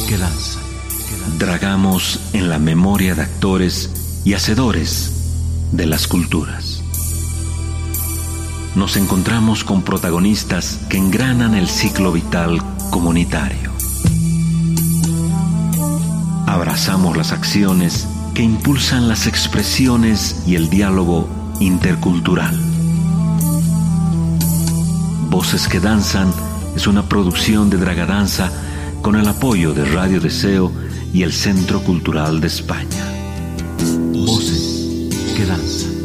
que danzan. Dragamos en la memoria de actores y hacedores de las culturas. Nos encontramos con protagonistas que engranan el ciclo vital comunitario. Abrazamos las acciones que impulsan las expresiones y el diálogo intercultural. Voces que danzan es una producción de Dragadanza con el apoyo de Radio Deseo y el Centro Cultural de España. Voces que danzan.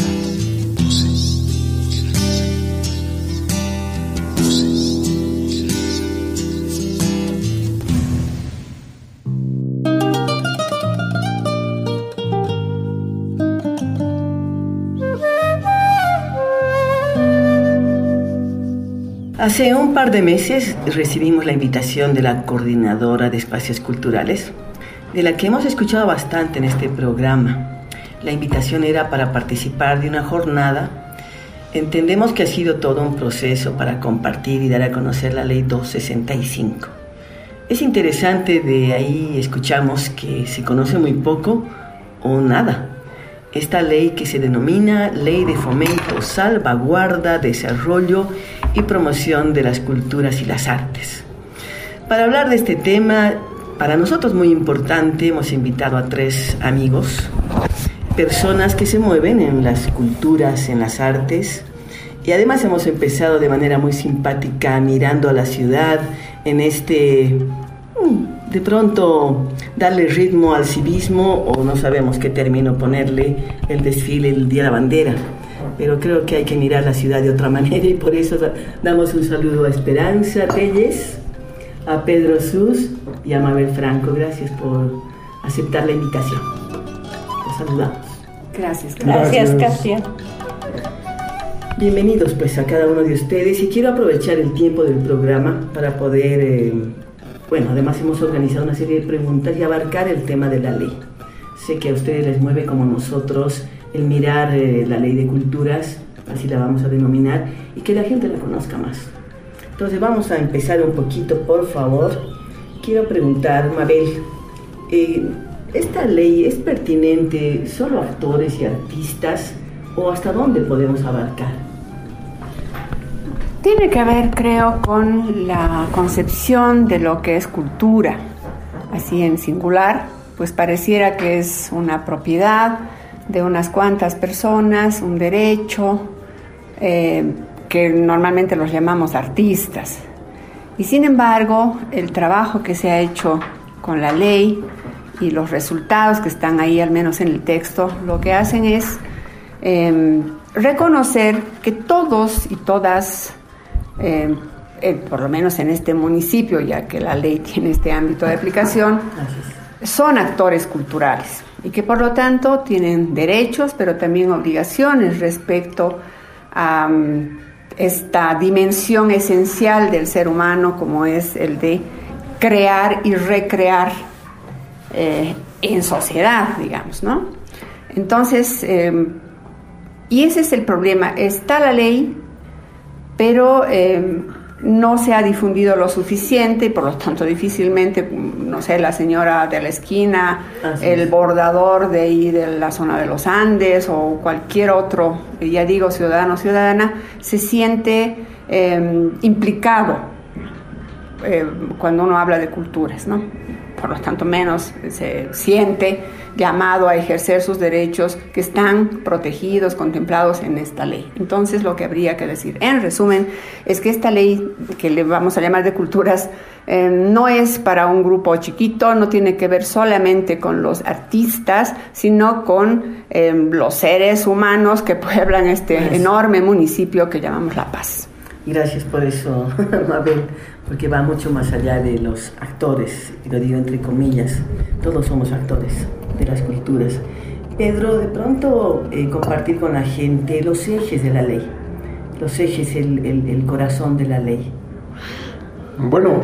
Hace un par de meses recibimos la invitación de la Coordinadora de Espacios Culturales, de la que hemos escuchado bastante en este programa. La invitación era para participar de una jornada. Entendemos que ha sido todo un proceso para compartir y dar a conocer la Ley 265. Es interesante, de ahí escuchamos que se conoce muy poco o nada. Esta ley que se denomina Ley de Fomento, Salvaguarda, Desarrollo y Promoción de las Culturas y las Artes. Para hablar de este tema, para nosotros muy importante, hemos invitado a 3 amigos, personas que se mueven en las culturas, en las artes, y además hemos empezado de manera muy simpática mirando a la ciudad en de pronto darle ritmo al civismo, o no sabemos qué término ponerle, el desfile, el Día de la Bandera. Pero creo que hay que mirar la ciudad de otra manera, y por eso damos un saludo a Esperanza Telles, a Pedro Sus y a Mabel Franco. Gracias por aceptar la invitación. Los saludamos. Gracias, Katia. Bienvenidos pues a cada uno de ustedes, y quiero aprovechar el tiempo del programa para poder... además hemos organizado una serie de preguntas y abarcar el tema de la ley. Sé que a ustedes les mueve como nosotros el mirar la ley de culturas, así la vamos a denominar, y que la gente la conozca más. Entonces vamos a empezar un poquito, por favor. Quiero preguntar, Mabel, ¿esta ley es pertinente solo a actores y artistas, o hasta dónde podemos abarcar? Tiene que ver, creo, con la concepción de lo que es cultura. Así en singular, pues pareciera que es una propiedad de unas cuantas personas, un derecho, que normalmente los llamamos artistas. Y sin embargo, el trabajo que se ha hecho con la ley y los resultados que están ahí, al menos en el texto, lo que hacen es reconocer que todos y todas, por lo menos en este municipio, ya que la ley tiene este ámbito de aplicación, son actores culturales y que por lo tanto tienen derechos, pero también obligaciones respecto a esta dimensión esencial del ser humano, como es el de crear y recrear en sociedad, digamos, ¿no? Entonces, y ese es el problema. Está la ley, pero no se ha difundido lo suficiente, y por lo tanto difícilmente, no sé, la señora de la esquina, el bordador de ahí de la zona de los Andes, o cualquier otro, ya digo, ciudadano o ciudadana, se siente implicado cuando uno habla de culturas, ¿no? Por lo tanto, menos se siente llamado a ejercer sus derechos que están protegidos, contemplados en esta ley. Entonces, lo que habría que decir, en resumen, es que esta ley, que le vamos a llamar de culturas, no es para un grupo chiquito, no tiene que ver solamente con los artistas, sino con los seres humanos que pueblan este enorme municipio que llamamos La Paz. Gracias por eso, Mabel, porque va mucho más allá de los actores, y lo digo entre comillas, todos somos actores de las culturas. Pedro, de pronto compartir con la gente los ejes de la ley, los ejes, el corazón de la ley. Bueno,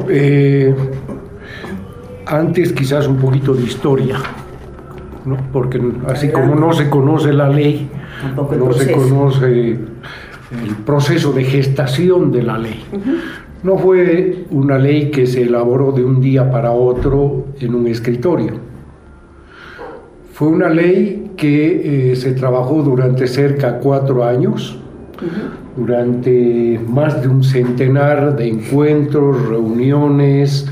antes quizás un poquito de historia, ¿no? Porque así como no se conoce la ley, tampoco no se conoce el proceso de gestación de la ley. No fue una ley que se elaboró de un día para otro en un escritorio. Fue una ley que se trabajó durante cerca de 4 años, durante más de un centenar de encuentros, reuniones,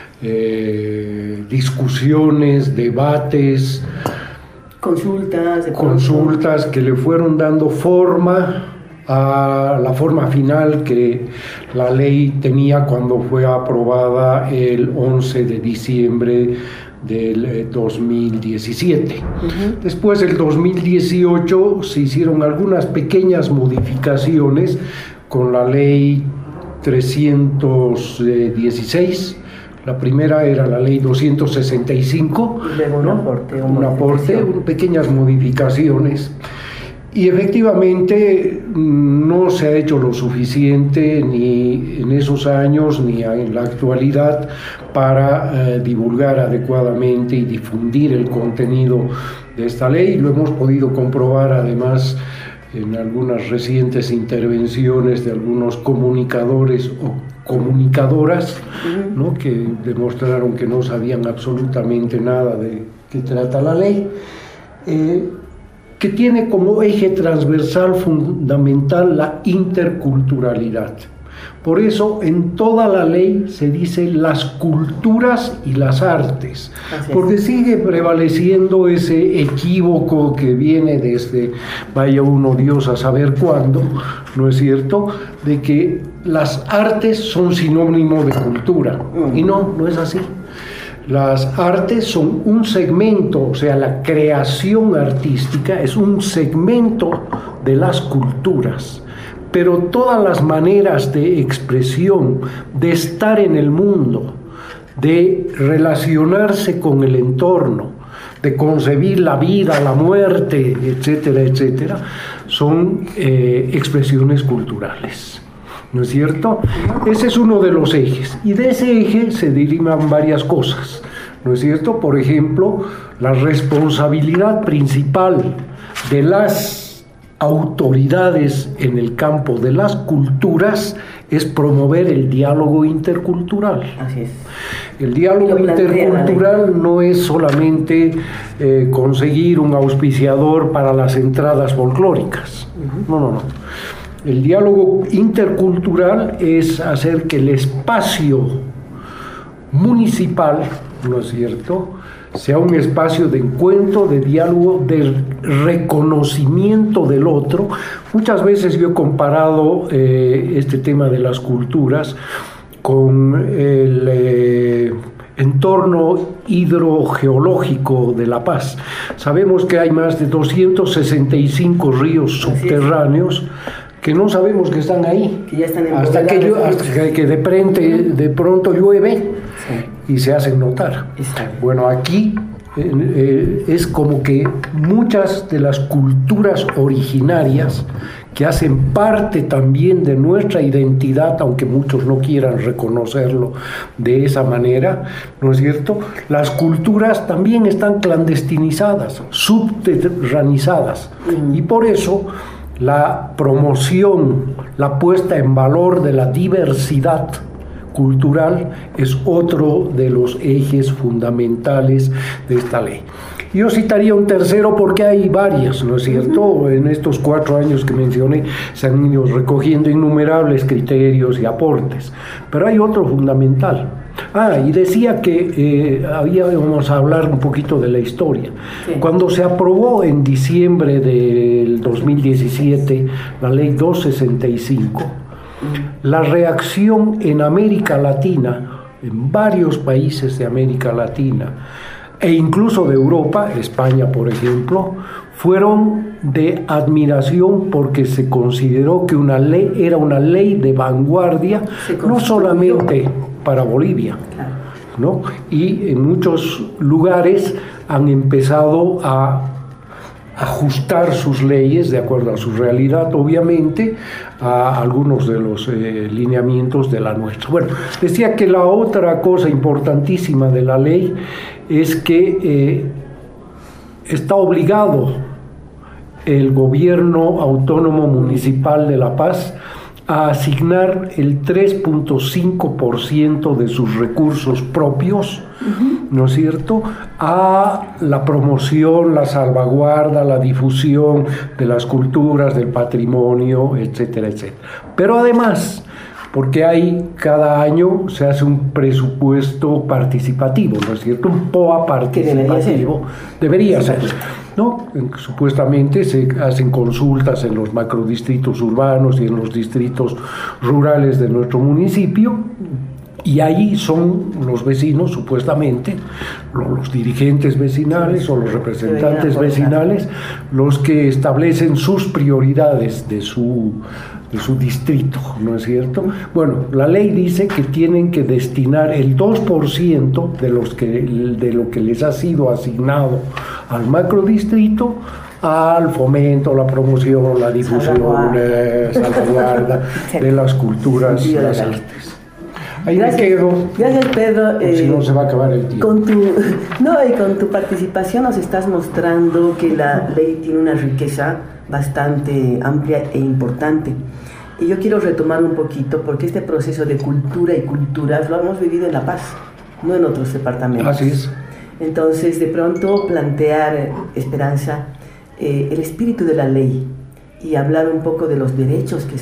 discusiones, debates, consultas que le fueron dando forma a la forma final que la ley tenía cuando fue aprobada el 11 de diciembre del 2017. Después, el 2018, se hicieron algunas pequeñas modificaciones con la ley 316. La primera era la ley 265, un aporte, pequeñas modificaciones. Y efectivamente no se ha hecho lo suficiente ni en esos años ni en la actualidad para divulgar adecuadamente y difundir el contenido de esta ley. Lo hemos podido comprobar además en algunas recientes intervenciones de algunos comunicadores o comunicadoras, ¿no?, que demostraron que no sabían absolutamente nada de qué trata la ley. Que tiene como eje transversal fundamental la interculturalidad. Por eso en toda la ley se dice las culturas y las artes, porque sigue prevaleciendo ese equívoco que viene desde, vaya uno Dios a saber cuándo, ¿no es cierto?, de que las artes son sinónimo de cultura, y no es así. Las artes son un segmento, o sea, la creación artística es un segmento de las culturas, pero todas las maneras de expresión, de estar en el mundo, de relacionarse con el entorno, de concebir la vida, la muerte, etcétera, etcétera, son expresiones culturales. ¿No es cierto? Ese es uno de los ejes, y de ese eje se derivan varias cosas, ¿no es cierto? Por ejemplo, la responsabilidad principal de las autoridades en el campo de las culturas es promover el diálogo intercultural. Así es. El diálogo intercultural no es solamente conseguir un auspiciador para las entradas folclóricas. No. El diálogo intercultural es hacer que el espacio municipal, ¿no es cierto?, sea un espacio de encuentro, de diálogo, de reconocimiento del otro. Muchas veces yo he comparado este tema de las culturas con el entorno hidrogeológico de La Paz. Sabemos que hay más de 265 ríos subterráneos que no sabemos que están ahí, que ya están hasta que de pronto llueve, y se hacen notar. Bueno, aquí es como que muchas de las culturas originarias que hacen parte también de nuestra identidad, aunque muchos no quieran reconocerlo de esa manera, ¿no es cierto? Las culturas también están clandestinizadas, subterranizadas, y por eso la promoción, la puesta en valor de la diversidad cultural es otro de los ejes fundamentales de esta ley. Yo citaría un tercero porque hay varias, ¿no es cierto? En estos 4 años que mencioné se han ido recogiendo innumerables criterios y aportes, pero hay otro fundamental. Y decía que íbamos a hablar un poquito de la historia. Sí. Cuando se aprobó en diciembre del 2017 la ley 265, la reacción en América Latina, en varios países de América Latina, e incluso de Europa, España por ejemplo, fueron de admiración porque se consideró que era una ley de vanguardia, no solamente para Bolivia, ¿no? Y en muchos lugares han empezado a ajustar sus leyes de acuerdo a su realidad, obviamente, a algunos de los lineamientos de la nuestra. Bueno, decía que la otra cosa importantísima de la ley es que está obligado el gobierno autónomo municipal de La Paz a asignar el 3.5% de sus recursos propios, ¿no es cierto?, a la promoción, la salvaguarda, la difusión de las culturas, del patrimonio, etcétera, etcétera. Pero además, porque cada año se hace un presupuesto participativo, ¿no es cierto?, un POA participativo, debería ser, ¿no? Supuestamente se hacen consultas en los macrodistritos urbanos y en los distritos rurales de nuestro municipio, y allí son los vecinos, supuestamente, los dirigentes vecinales o los representantes vecinales, los que establecen sus prioridades de su distrito, ¿no es cierto? Bueno, la ley dice que tienen que destinar el 2% de lo que les ha sido asignado al macrodistrito al fomento, la promoción, la difusión, salvaguarda de las culturas y las artes. Ahí me quedo. Gracias, Pedro. Si no, se va a acabar el tiempo. Con tu participación nos estás mostrando que la ley tiene una riqueza bastante amplia e importante. Y yo quiero retomar un poquito, porque este proceso de cultura y culturas lo hemos vivido en La Paz, no en otros departamentos. Así es. Entonces, de pronto, plantear, Esperanza, el espíritu de la ley y hablar un poco de los derechos que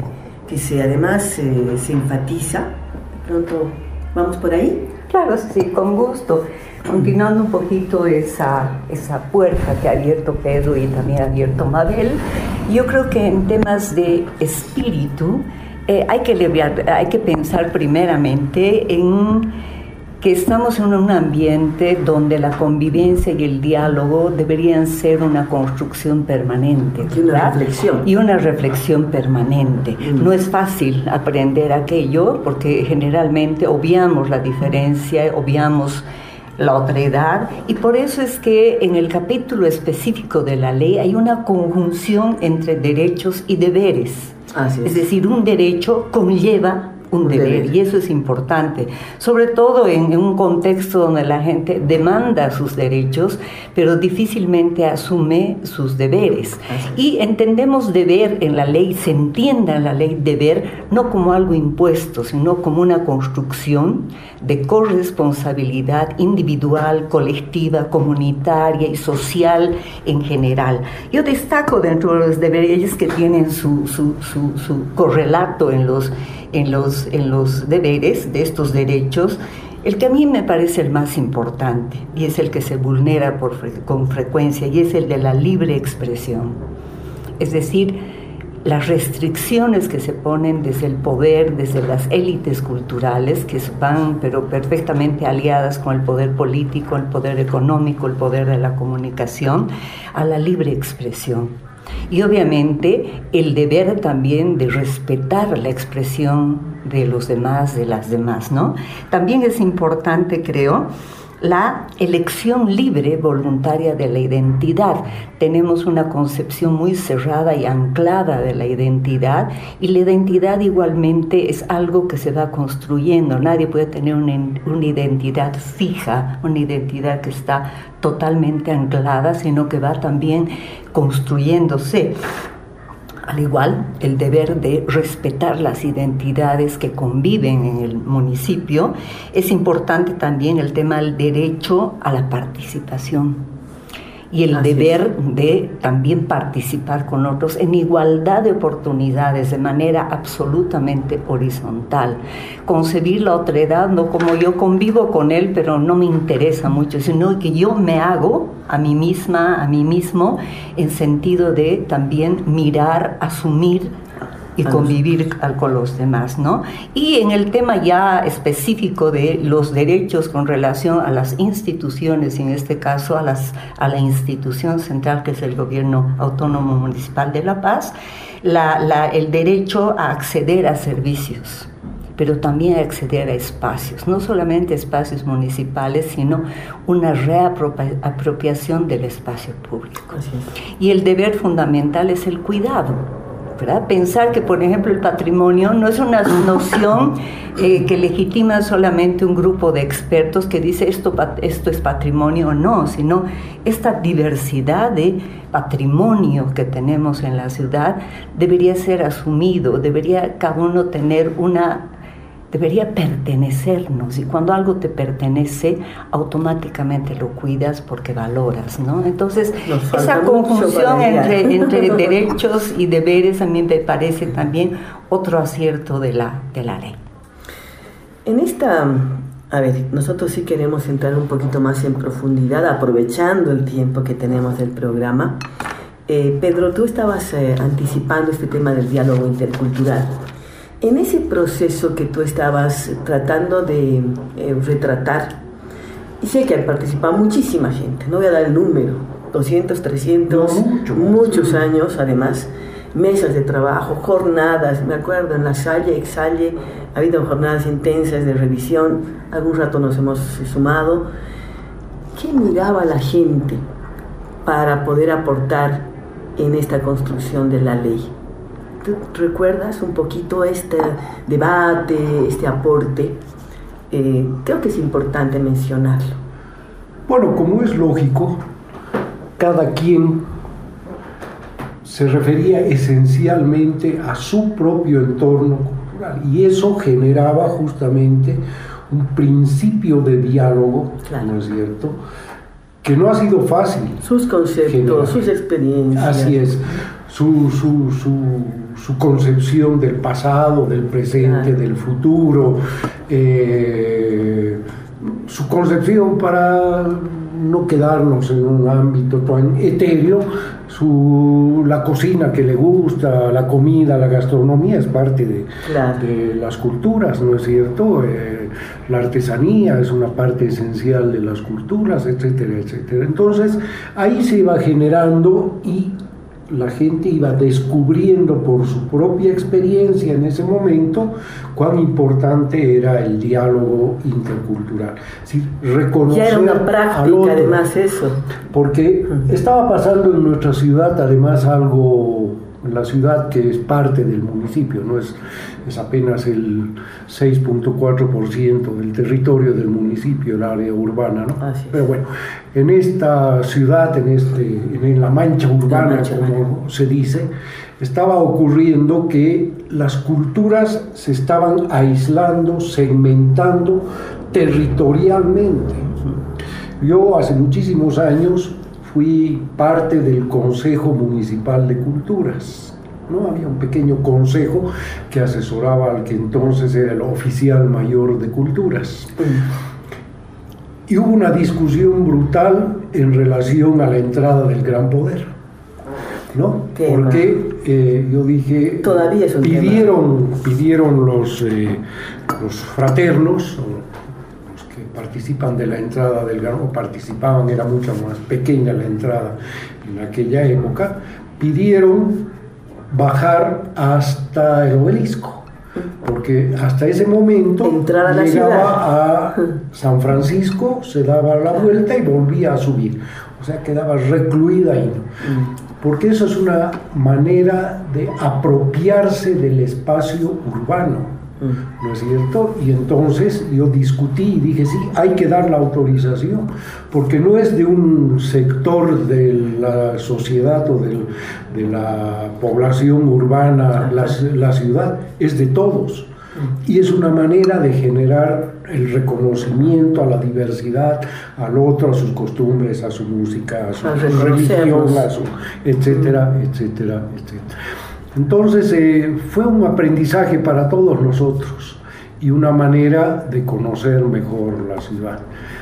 además se enfatiza. De pronto, ¿vamos por ahí? Claro, sí, con gusto. Continuando un poquito esa puerta que ha abierto Pedro y también ha abierto Mabel, yo creo que en temas de espíritu hay que pensar primeramente en que estamos en un ambiente donde la convivencia y el diálogo deberían ser una construcción permanente, y una reflexión. Y una reflexión permanente. No es fácil aprender aquello porque generalmente obviamos la diferencia, obviamos la otredad, y por eso es que en el capítulo específico de la ley hay una conjunción entre derechos y deberes. Es decir, un derecho conlleva un deber, y eso es importante, sobre todo en un contexto donde la gente demanda sus derechos, pero difícilmente asume sus deberes. Y entendemos deber en la ley, se entienda en la ley deber no como algo impuesto, sino como una construcción de corresponsabilidad individual, colectiva, comunitaria y social en general. Yo destaco dentro de los deberes que tienen su correlato en los deberes de estos derechos, el que a mí me parece el más importante, y es el que se vulnera con frecuencia, y es el de la libre expresión. Es decir, las restricciones que se ponen desde el poder, desde las élites culturales, que van pero perfectamente aliadas con el poder político, el poder económico, el poder de la comunicación, a la libre expresión. Y obviamente el deber también de respetar la expresión de los demás, de las demás, ¿no? También es importante, creo, la elección libre, voluntaria de la identidad. Tenemos una concepción muy cerrada y anclada de la identidad, y la identidad igualmente es algo que se va construyendo. Nadie puede tener una identidad fija, una identidad que está totalmente anclada, sino que va también construyéndose. Al igual, el deber de respetar las identidades que conviven en el municipio. Es importante también el tema del derecho a la participación y el deber de también participar con otros en igualdad de oportunidades, de manera absolutamente horizontal. Concebir la otredad no como yo convivo con él, pero no me interesa mucho, sino que yo me hago a mí misma, a mí mismo, en sentido de también mirar, asumir y convivir con los demás, ¿no? Y en el tema ya específico de los derechos con relación a las instituciones, en este caso a la institución central, que es el Gobierno Autónomo Municipal de La Paz, el derecho a acceder a servicios, pero también acceder a espacios, no solamente espacios municipales, sino una reapropiación del espacio público. Y el deber fundamental es el cuidado, ¿verdad? Pensar que, por ejemplo, el patrimonio no es una noción que legitima solamente un grupo de expertos que dice esto es patrimonio o no, sino esta diversidad de patrimonio que tenemos en la ciudad debería ser asumido, debería cada uno tener debería pertenecernos, y cuando algo te pertenece, automáticamente lo cuidas porque valoras, ¿no? Entonces, esa conjunción entre derechos y deberes a mí me parece también otro acierto de la ley. En nosotros sí queremos entrar un poquito más en profundidad, aprovechando el tiempo que tenemos del programa. Pedro, tú estabas anticipando este tema del diálogo intercultural. En ese proceso que tú estabas tratando de retratar, y sé que ha participado muchísima gente, no voy a dar el número, 200, 300, muchos años además, mesas de trabajo, jornadas, me acuerdo en la Salle, Exalle, ha habido jornadas intensas de revisión, algún rato nos hemos sumado. ¿Qué miraba la gente para poder aportar en esta construcción de la ley? ¿Tú recuerdas un poquito este debate, este aporte? Creo que es importante mencionarlo. Bueno, como es lógico, cada quien se refería esencialmente a su propio entorno cultural, y eso generaba justamente un principio de diálogo, claro, ¿no es cierto?, que no ha sido fácil. Sus conceptos, sus experiencias. Así es. Su concepción del pasado, del presente, claro, del futuro, su concepción para no quedarnos en un ámbito tan etéreo, la cocina que le gusta, la comida, la gastronomía es parte de las culturas, ¿no es cierto? La artesanía es una parte esencial de las culturas, etcétera, etcétera. Entonces, ahí se iba generando y la gente iba descubriendo por su propia experiencia en ese momento cuán importante era el diálogo intercultural. Es decir, reconocer ya era una práctica, al otro, además, eso. Porque estaba pasando en nuestra ciudad, además, algo, en la ciudad que es parte del municipio, no es apenas el 6.4% del territorio del municipio, el área urbana, ¿no? Pero bueno, en esta ciudad, en la mancha urbana, como se dice, estaba ocurriendo que las culturas se estaban aislando, segmentando territorialmente. Yo hace muchísimos años fui parte del Consejo Municipal de Culturas, ¿no? Había un pequeño consejo que asesoraba al que entonces era el oficial mayor de Culturas. Y hubo una discusión brutal en relación a la entrada del Gran Poder, ¿no? Porque yo dije, todavía es un pidieron los fraternos, los que participan de la entrada del Gran, o participaban, era mucho más pequeña la entrada en aquella época, pidieron bajar hasta el obelisco, porque hasta ese momento llegaba a San Francisco, se daba la vuelta y volvía a subir, o sea, quedaba recluida ahí, porque eso es una manera de apropiarse del espacio urbano, ¿no es cierto? Y entonces yo discutí y dije, sí, hay que dar la autorización, porque no es de un sector de la sociedad o de la población urbana, la ciudad, es de todos. Y es una manera de generar el reconocimiento a la diversidad, al otro, a sus costumbres, a su música, a su religión, etcétera, etcétera, etcétera. Entonces fue un aprendizaje para todos nosotros y una manera de conocer mejor la ciudad.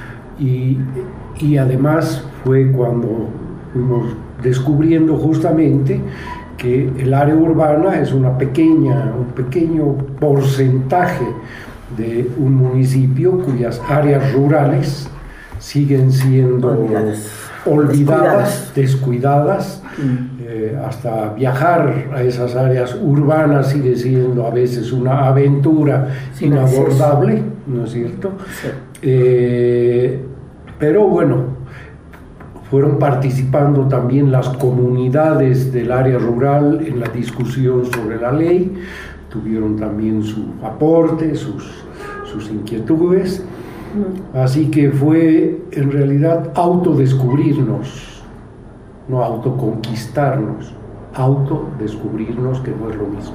Y además fue cuando fuimos descubriendo justamente que el área urbana es un pequeño porcentaje de un municipio cuyas áreas rurales siguen siendo olvidadas, descuidadas. Hasta viajar a esas áreas urbanas sigue siendo a veces una aventura inabordable, ¿no es cierto? Sí. Pero bueno, Fueron participando también las comunidades del área rural en la discusión sobre la ley, tuvieron también su aporte, sus inquietudes, así que fue en realidad autodescubrirnos, no autoconquistarnos, autodescubrirnos, que no es lo mismo.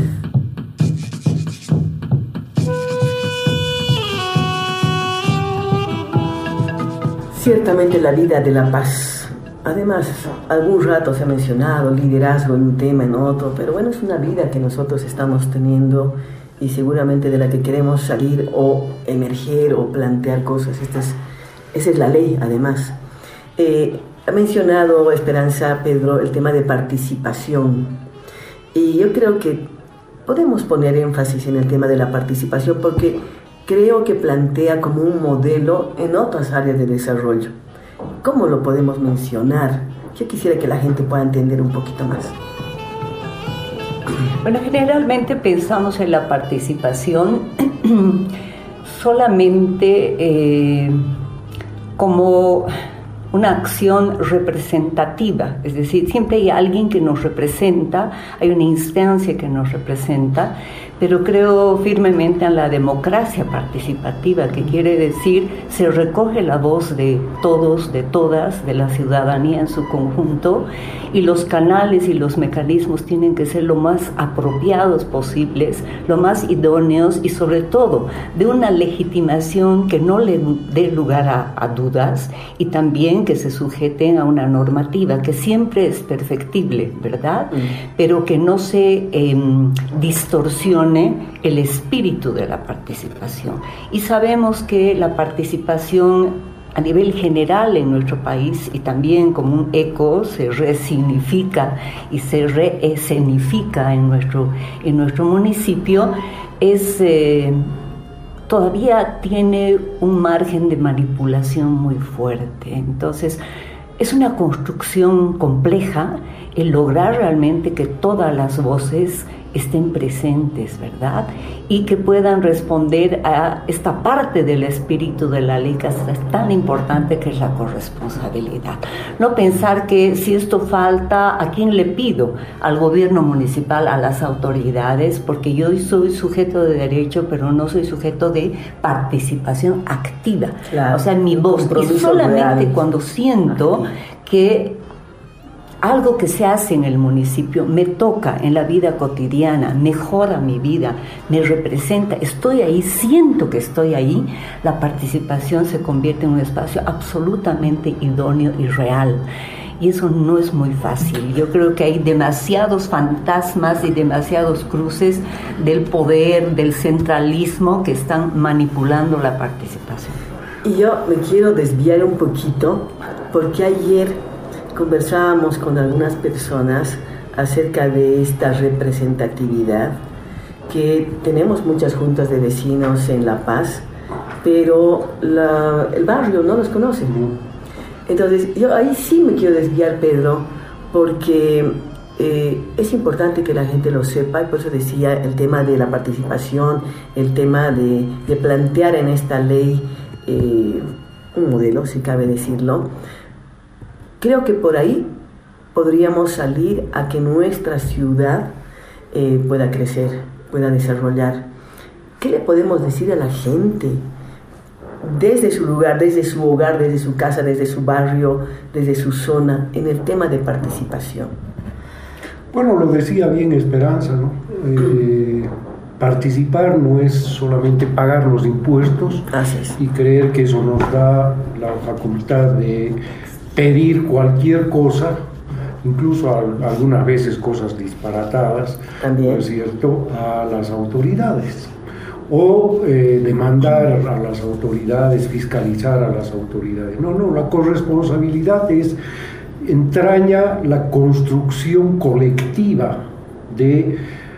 Ciertamente la vida de la paz. Además, algún rato se ha mencionado liderazgo en un tema, en otro, pero bueno, es una vida que nosotros estamos teniendo y seguramente de la que queremos salir o emerger o plantear cosas. Esa es la ley, además. Ha mencionado Esperanza, Pedro, el tema de participación. Y yo creo que podemos poner énfasis en el tema de la participación porque creo que plantea como un modelo en otras áreas de desarrollo. ¿Cómo lo podemos mencionar? Yo quisiera que la gente pueda entender un poquito más. Bueno, generalmente pensamos en la participación solamente como una acción representativa, es decir, siempre hay alguien que nos representa, hay una instancia que nos representa, pero creo firmemente en la democracia participativa, que quiere decir se recoge la voz de todos, de todas, de la ciudadanía en su conjunto, y los canales y los mecanismos tienen que ser lo más apropiados posibles, lo más idóneos y sobre todo de una legitimación que no le dé lugar a dudas y también que se sujeten a una normativa que siempre es perfectible, ¿verdad? Pero que no se distorsione el espíritu de la participación. Y sabemos que la participación a nivel general en nuestro país y también como un eco se resignifica y se reescenifica en nuestro municipio, todavía tiene un margen de manipulación muy fuerte. Entonces, es una construcción compleja el lograr realmente que todas las voces estén presentes, ¿verdad? Y que puedan responder a esta parte del espíritu de la ley que es tan importante, que es la corresponsabilidad. No pensar que si esto falta, ¿a quién le pido? Al gobierno municipal, a las autoridades, porque yo soy sujeto de derecho, pero no soy sujeto de participación activa. Claro. O sea, mi voz. Y solamente real. Cuando siento que algo que se hace en el municipio me toca en la vida cotidiana, mejora mi vida, me representa, estoy ahí, siento que estoy ahí, la participación se convierte en un espacio absolutamente idóneo y real. Y eso no es muy fácil. Yo creo que hay demasiados fantasmas y demasiados cruces del poder, del centralismo que están manipulando la participación. Y yo me quiero desviar un poquito porque ayer conversábamos con algunas personas acerca de esta representatividad, que tenemos muchas juntas de vecinos en La Paz, pero el barrio no los conoce. Entonces, yo ahí sí me quiero desviar, Pedro, porque es importante que la gente lo sepa, y por eso decía el tema de la participación, el tema de plantear en esta ley un modelo, si cabe decirlo. Creo que por ahí podríamos salir a que nuestra ciudad pueda crecer, pueda desarrollar. ¿Qué le podemos decir a la gente desde su lugar, desde su hogar, desde su casa, desde su barrio, desde su zona, en el tema de participación? Bueno, lo decía bien Esperanza, ¿no? Participar no es solamente pagar los impuestos y creer que eso nos da la facultad de pedir cualquier cosa, incluso algunas veces cosas disparatadas, ¿no es cierto?, a las autoridades, o demandar a las autoridades, fiscalizar a las autoridades. No, la corresponsabilidad entraña la construcción colectiva de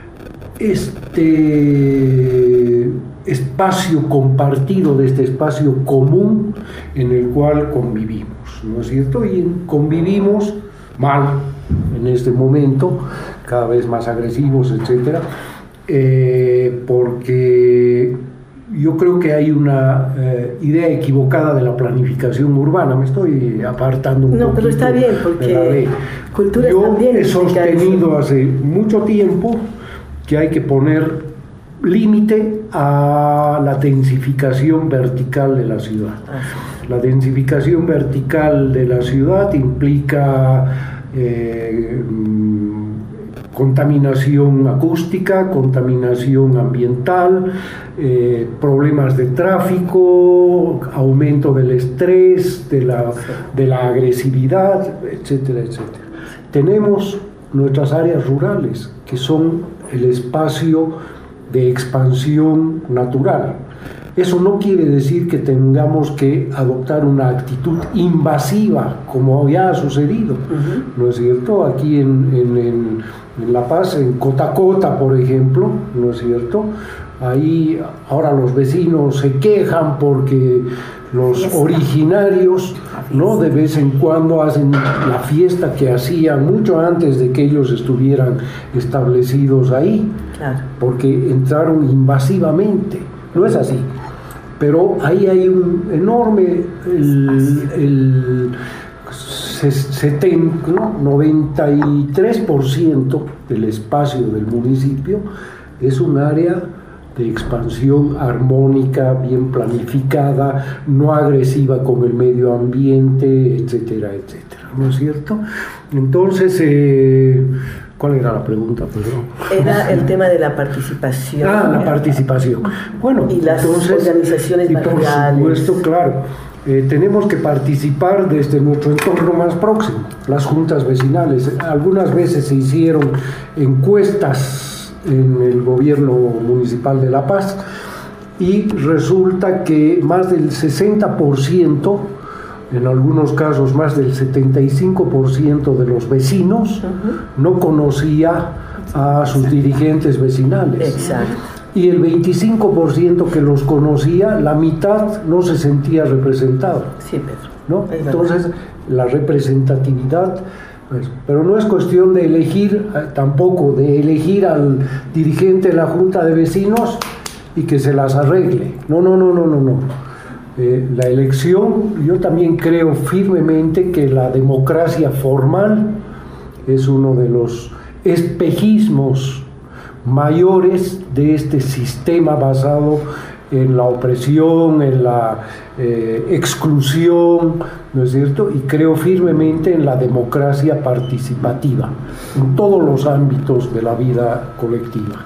este espacio compartido, de este espacio común en el cual convivimos, ¿no es cierto? Y convivimos mal en este momento, cada vez más agresivos, etcétera, porque yo creo que hay una idea equivocada de la planificación urbana. Me estoy apartando un poquito. No, pero está bien, porque cultura yo también he sostenido hace mucho tiempo que hay que poner límite a la densificación vertical de la ciudad. La densificación vertical de la ciudad implica contaminación acústica, contaminación ambiental, problemas de tráfico, aumento del estrés, de la agresividad, etcétera, etcétera. Tenemos nuestras áreas rurales, que son el espacio de expansión natural. Eso no quiere decir que tengamos que adoptar una actitud invasiva, como ya ha sucedido, ¿no es cierto? Aquí en La Paz, en Cotacota, por ejemplo, ¿no es cierto? Ahí ahora los vecinos se quejan porque los originarios, ¿no?, de vez en cuando hacen la fiesta que hacían mucho antes de que ellos estuvieran establecidos ahí, porque entraron invasivamente. No es así, pero ahí hay un enorme, el 93% del espacio del municipio es un área de expansión armónica, bien planificada, no agresiva con el medio ambiente, etcétera, etcétera, ¿no es cierto? Entonces, ¿cuál era la pregunta? Perdón. Era el tema de la participación. La participación. Bueno, y las organizaciones barriales. Por supuesto, claro. Tenemos que participar desde nuestro entorno más próximo, las juntas vecinales. Algunas veces se hicieron encuestas en el gobierno municipal de La Paz y resulta que más del 60%, en algunos casos más del 75% de los vecinos no conocía a sus dirigentes vecinales. Exacto. Y el 25% que los conocía, la mitad no se sentía representado. Sí, Pedro. ¿No? Entonces, la representatividad, pues, pero no es cuestión de elegir, tampoco de elegir al dirigente de la Junta de Vecinos y que se las arregle. No. La elección, yo también creo firmemente que la democracia formal es uno de los espejismos mayores de este sistema basado en la opresión, en la exclusión, ¿no es cierto? Y creo firmemente en la democracia participativa, en todos los ámbitos de la vida colectiva.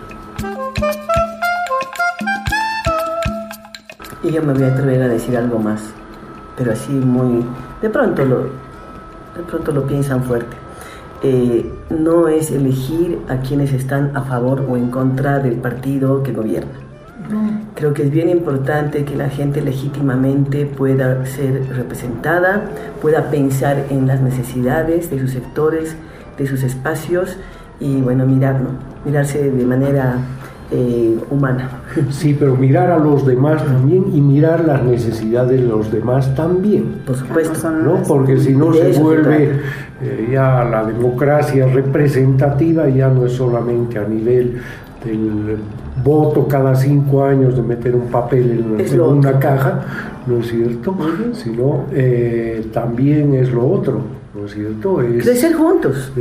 Y yo me voy a atrever a decir algo más, pero así muy... De pronto lo piensan fuerte. No es elegir a quienes están a favor o en contra del partido que gobierna. Creo que es bien importante que la gente legítimamente pueda ser representada, pueda pensar en las necesidades de sus sectores, de sus espacios y, bueno, mirarse de manera humana. Sí, pero mirar a los demás también y mirar las necesidades de los demás también. Por supuesto. ¿No? Porque si no se vuelve ya la democracia representativa, ya no es solamente a nivel del voto cada 5 años de meter un papel en una caja, ¿no es cierto? Sino también es lo otro, ¿no es cierto? Es crecer juntos,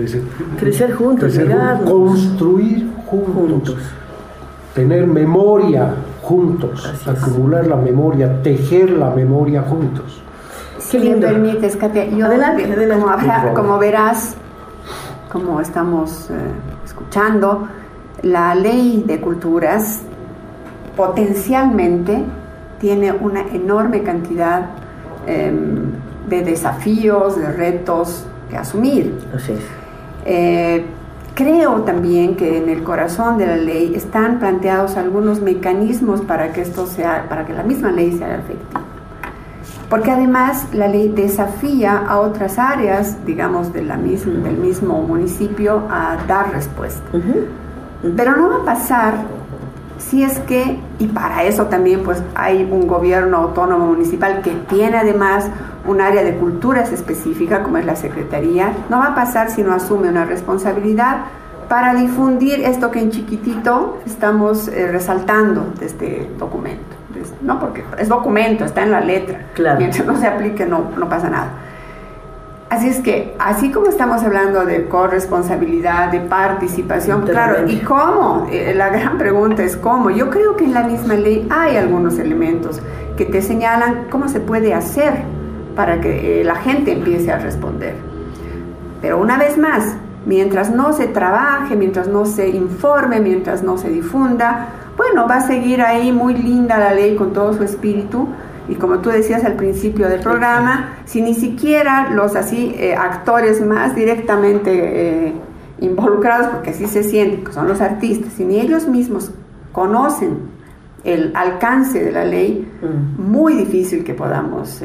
construir juntos. Tener memoria juntos, acumular la memoria, tejer la memoria juntos. Si me permites, Katia, yo adelante. Como verás, como estamos escuchando, la ley de culturas potencialmente tiene una enorme cantidad de desafíos, de retos que asumir. Así es. Creo también que en el corazón de la ley están planteados algunos mecanismos para que la misma ley sea efectiva. Porque además la ley desafía a otras áreas, digamos, del mismo municipio a dar respuesta. Pero no va a pasar si es que, y para eso también pues hay un gobierno autónomo municipal que tiene además un área de culturas específica como es la Secretaría, no va a pasar si no asume una responsabilidad para difundir esto que en chiquitito estamos resaltando de este documento, no, porque es documento, está en la letra. Claro. Mientras no se aplique, no pasa nada. Así es que, así como estamos hablando de corresponsabilidad, de participación, claro, ¿y cómo? La gran pregunta es ¿cómo? Yo creo que en la misma ley hay algunos elementos que te señalan cómo se puede hacer para que la gente empiece a responder. Pero una vez más, mientras no se trabaje, mientras no se informe, mientras no se difunda, bueno, va a seguir ahí muy linda la ley con todo su espíritu. Y como tú decías al principio del programa, si ni siquiera los actores más directamente involucrados, porque así se sienten, que son los artistas, si ni ellos mismos conocen el alcance de la ley, muy difícil que podamos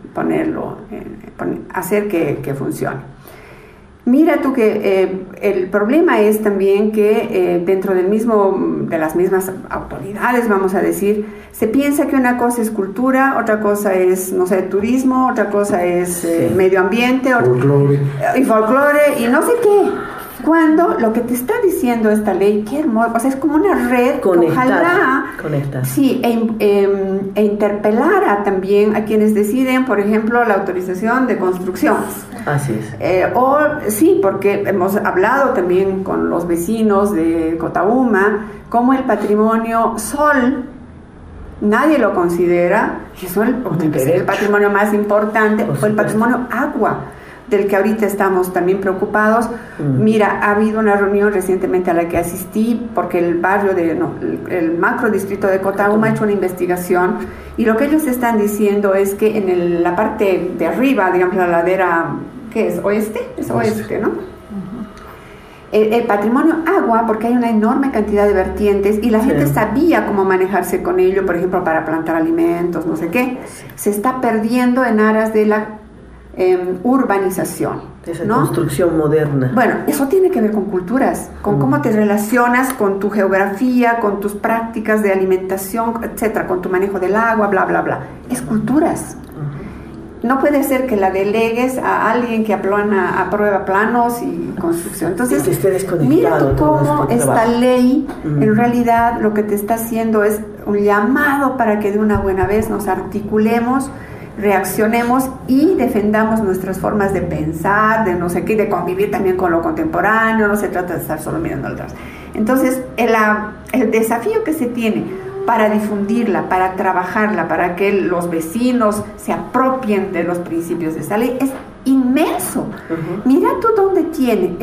hacer que funcione. Mira tú que el problema es también que dentro de las mismas autoridades, vamos a decir, se piensa que una cosa es cultura, otra cosa es, no sé, turismo, otra cosa es medio ambiente, folclore y no sé qué. Cuando lo que te está diciendo esta ley, qué hermoso, o sea, es como una red que ojalá sí, e interpelara también a quienes deciden, por ejemplo, la autorización de construcciones. Así es. Sí, porque hemos hablado también con los vecinos de Cotauma, como el patrimonio sol, nadie lo considera, que es el patrimonio más importante, o el patrimonio agua, del que ahorita estamos también preocupados. Mira, ha habido una reunión recientemente a la que asistí, porque el macro distrito de Cotauma ha hecho una investigación, y lo que ellos están diciendo es que en la parte de arriba, digamos la ladera, ¿qué es? ¿Oeste? Es oeste, ¿no? El patrimonio agua, porque hay una enorme cantidad de vertientes y la gente sabía cómo manejarse con ello, por ejemplo, para plantar alimentos, no sé qué, se está perdiendo en aras de la urbanización, esa ¿no? construcción moderna. Bueno, eso tiene que ver con culturas, con cómo te relacionas con tu geografía, con tus prácticas de alimentación, etcétera, con tu manejo del agua, bla, bla, bla. Es culturas. No puede ser que la delegues a alguien que aprueba planos y construcción. Entonces, mira tú cómo esta ley, en realidad, lo que te está haciendo es un llamado para que de una buena vez nos articulemos, reaccionemos y defendamos nuestras formas de pensar, de no sé qué, de convivir también con lo contemporáneo. No se trata de estar solo mirando atrás. Entonces, el desafío que se tiene para difundirla, para trabajarla, para que los vecinos se apropien de los principios de esa ley, es inmenso. Mira tú dónde tiene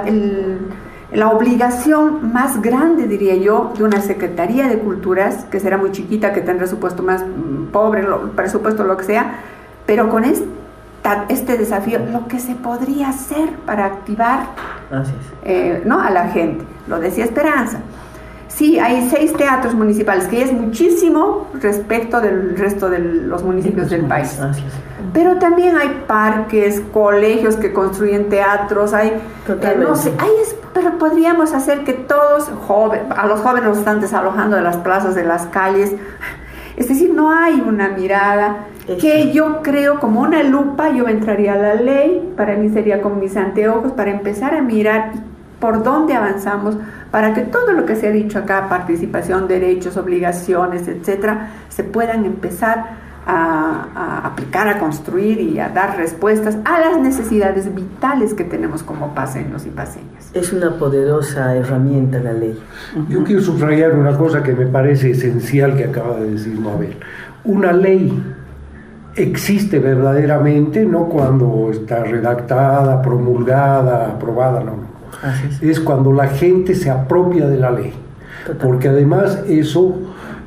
la obligación más grande, diría yo, de una Secretaría de Culturas, que será muy chiquita, que tendrá su puesto más pobre, presupuesto, lo que sea, pero con este desafío, lo que se podría hacer para activar ¿no? a la gente. Lo decía Esperanza. Sí, hay 6 teatros municipales, que es muchísimo respecto del resto de los municipios del país. Pero también hay parques, colegios que construyen teatros, no sé, pero podríamos hacer que todos, a los jóvenes los están desalojando de las plazas, de las calles. Es decir, no hay una mirada que yo creo como una lupa. Yo entraría a la ley, para mí sería con mis anteojos, para empezar a mirar por dónde avanzamos, para que todo lo que se ha dicho acá, participación, derechos, obligaciones, etcétera, se puedan empezar a aplicar, a construir y a dar respuestas a las necesidades vitales que tenemos como paseños y paseñas. Es una poderosa herramienta la ley. Yo quiero subrayar una cosa que me parece esencial que acaba de decir Mabel. Una ley existe verdaderamente, no cuando está redactada, promulgada, aprobada, no. Es cuando la gente se apropia de la ley. Porque además eso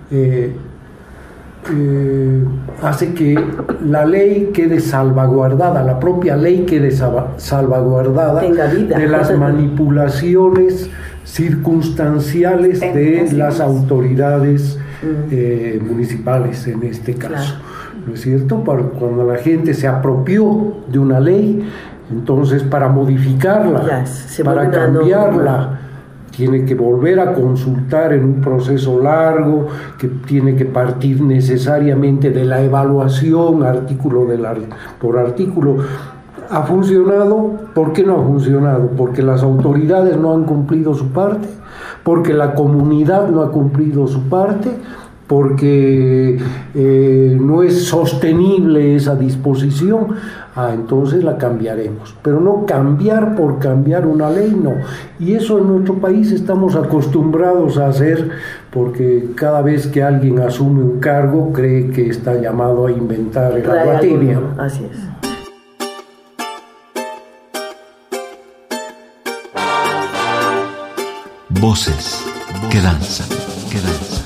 hace que la ley quede salvaguardada, la propia ley quede salvaguardada de las manipulaciones circunstanciales de las autoridades municipales en este caso. ¿No es cierto? Cuando la gente se apropió de una ley, entonces para modificarla, para cambiarla, tiene que volver a consultar en un proceso largo, que tiene que partir necesariamente de la evaluación artículo por artículo. ¿Ha funcionado? ¿Por qué no ha funcionado? Porque las autoridades no han cumplido su parte, porque la comunidad no ha cumplido su parte, porque no es sostenible esa disposición, entonces la cambiaremos. Pero no cambiar por cambiar una ley, no. Y eso en nuestro país estamos acostumbrados a hacer, porque cada vez que alguien asume un cargo cree que está llamado a inventar el agua tibia. Así es. Voces que danzan, que danzan.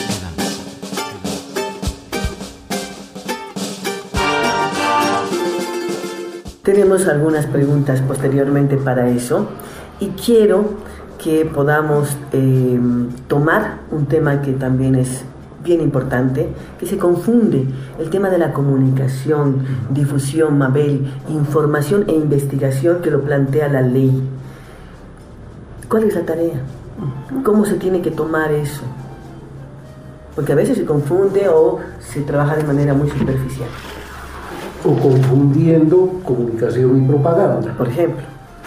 Tenemos algunas preguntas posteriormente para eso y quiero que podamos tomar un tema que también es bien importante, que se confunde, el tema de la comunicación, difusión, Mabel, información e investigación que lo plantea la ley. ¿Cuál es la tarea? ¿Cómo se tiene que tomar eso? Porque a veces se confunde o se trabaja de manera muy superficial. O confundiendo comunicación y propaganda, por ejemplo.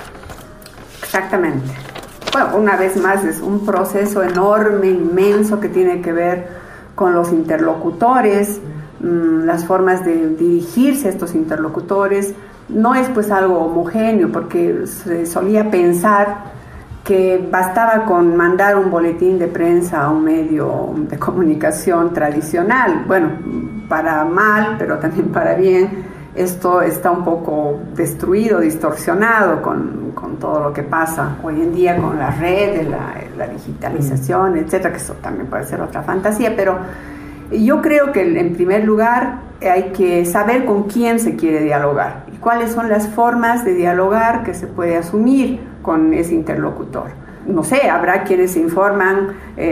Exactamente. Bueno, una vez más es un proceso enorme, inmenso, que tiene que ver con los interlocutores, las formas de dirigirse a estos interlocutores. No es pues algo homogéneo, porque se solía pensar que bastaba con mandar un boletín de prensa a un medio de comunicación tradicional. Bueno, para mal, pero también para bien. Esto está un poco destruido, distorsionado con todo lo que pasa hoy en día con las redes, la digitalización, etcétera, que eso también puede ser otra fantasía, pero yo creo que en primer lugar hay que saber con quién se quiere dialogar y cuáles son las formas de dialogar que se puede asumir con ese interlocutor. No sé, habrá quienes se informan,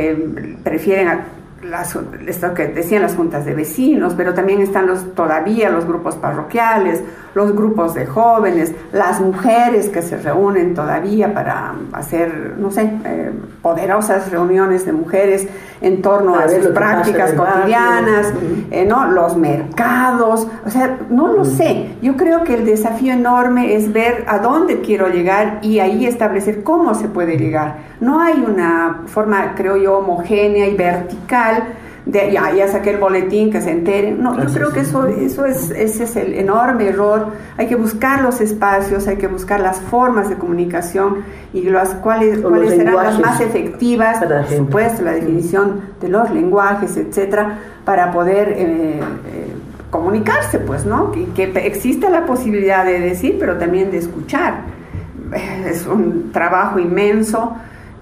prefieren esto que decían las juntas de vecinos, pero también están todavía los grupos parroquiales, los grupos de jóvenes, las mujeres que se reúnen todavía para hacer, no sé, poderosas reuniones de mujeres en torno a sus prácticas cotidianas, ¿no? Los mercados, o sea, no lo sé. Yo creo que el desafío enorme es ver a dónde quiero llegar y ahí establecer cómo se puede llegar. No hay una forma, creo yo, homogénea y vertical de ya saqué el boletín, que se enteren. No, yo creo que ese es el enorme error. Hay que buscar los espacios, hay que buscar las formas de comunicación y cuáles serán las más efectivas, por supuesto, la definición de los lenguajes, etcétera, para poder comunicarse, pues, ¿no? Que existe la posibilidad de decir, pero también de escuchar. Es un trabajo inmenso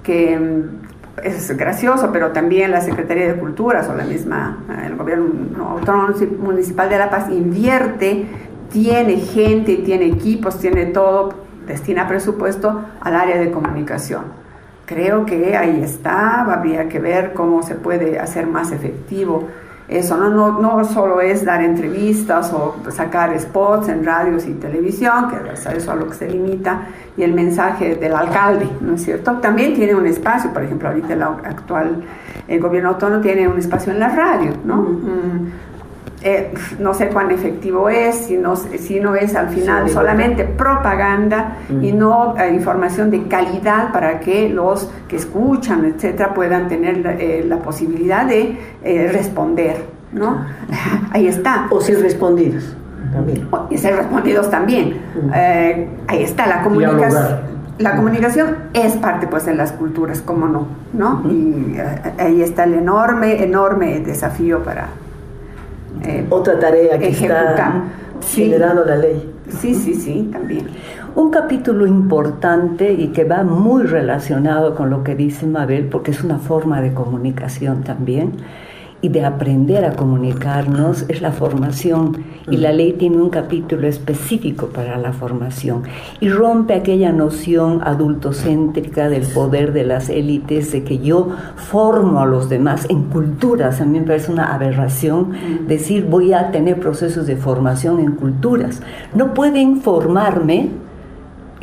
que es gracioso, pero también la Secretaría de Cultura o el Gobierno Autónomo Municipal de La Paz invierte, tiene gente, tiene equipos, tiene todo, destina presupuesto al área de comunicación. Creo que ahí está, habría que ver cómo se puede hacer más efectivo eso. No solo es dar entrevistas o sacar spots en radios y televisión, que es eso a lo que se limita, y el mensaje del alcalde, ¿no es cierto? También tiene un espacio, por ejemplo, ahorita el gobierno autónomo tiene un espacio en la radio, ¿no? No sé cuán efectivo es, si no es al final solamente propaganda y no información de calidad para que los que escuchan, etcétera, puedan tener la posibilidad de responder, ¿no? Ahí está. O ser respondidos también. Y ser respondidos también. Ahí está la comunicación. La comunicación es parte, pues, de las culturas, ¿cómo no? ¿No? Y ahí está el enorme desafío para otra tarea que está generando la ley. Sí, también. Un capítulo importante y que va muy relacionado con lo que dice Mabel, porque es una forma de comunicación también y de aprender a comunicarnos, es la formación, y la ley tiene un capítulo específico para la formación y rompe aquella noción adultocéntrica del poder de las élites, de que yo formo a los demás en culturas. A mí me parece una aberración decir voy a tener procesos de formación en culturas. No pueden formarme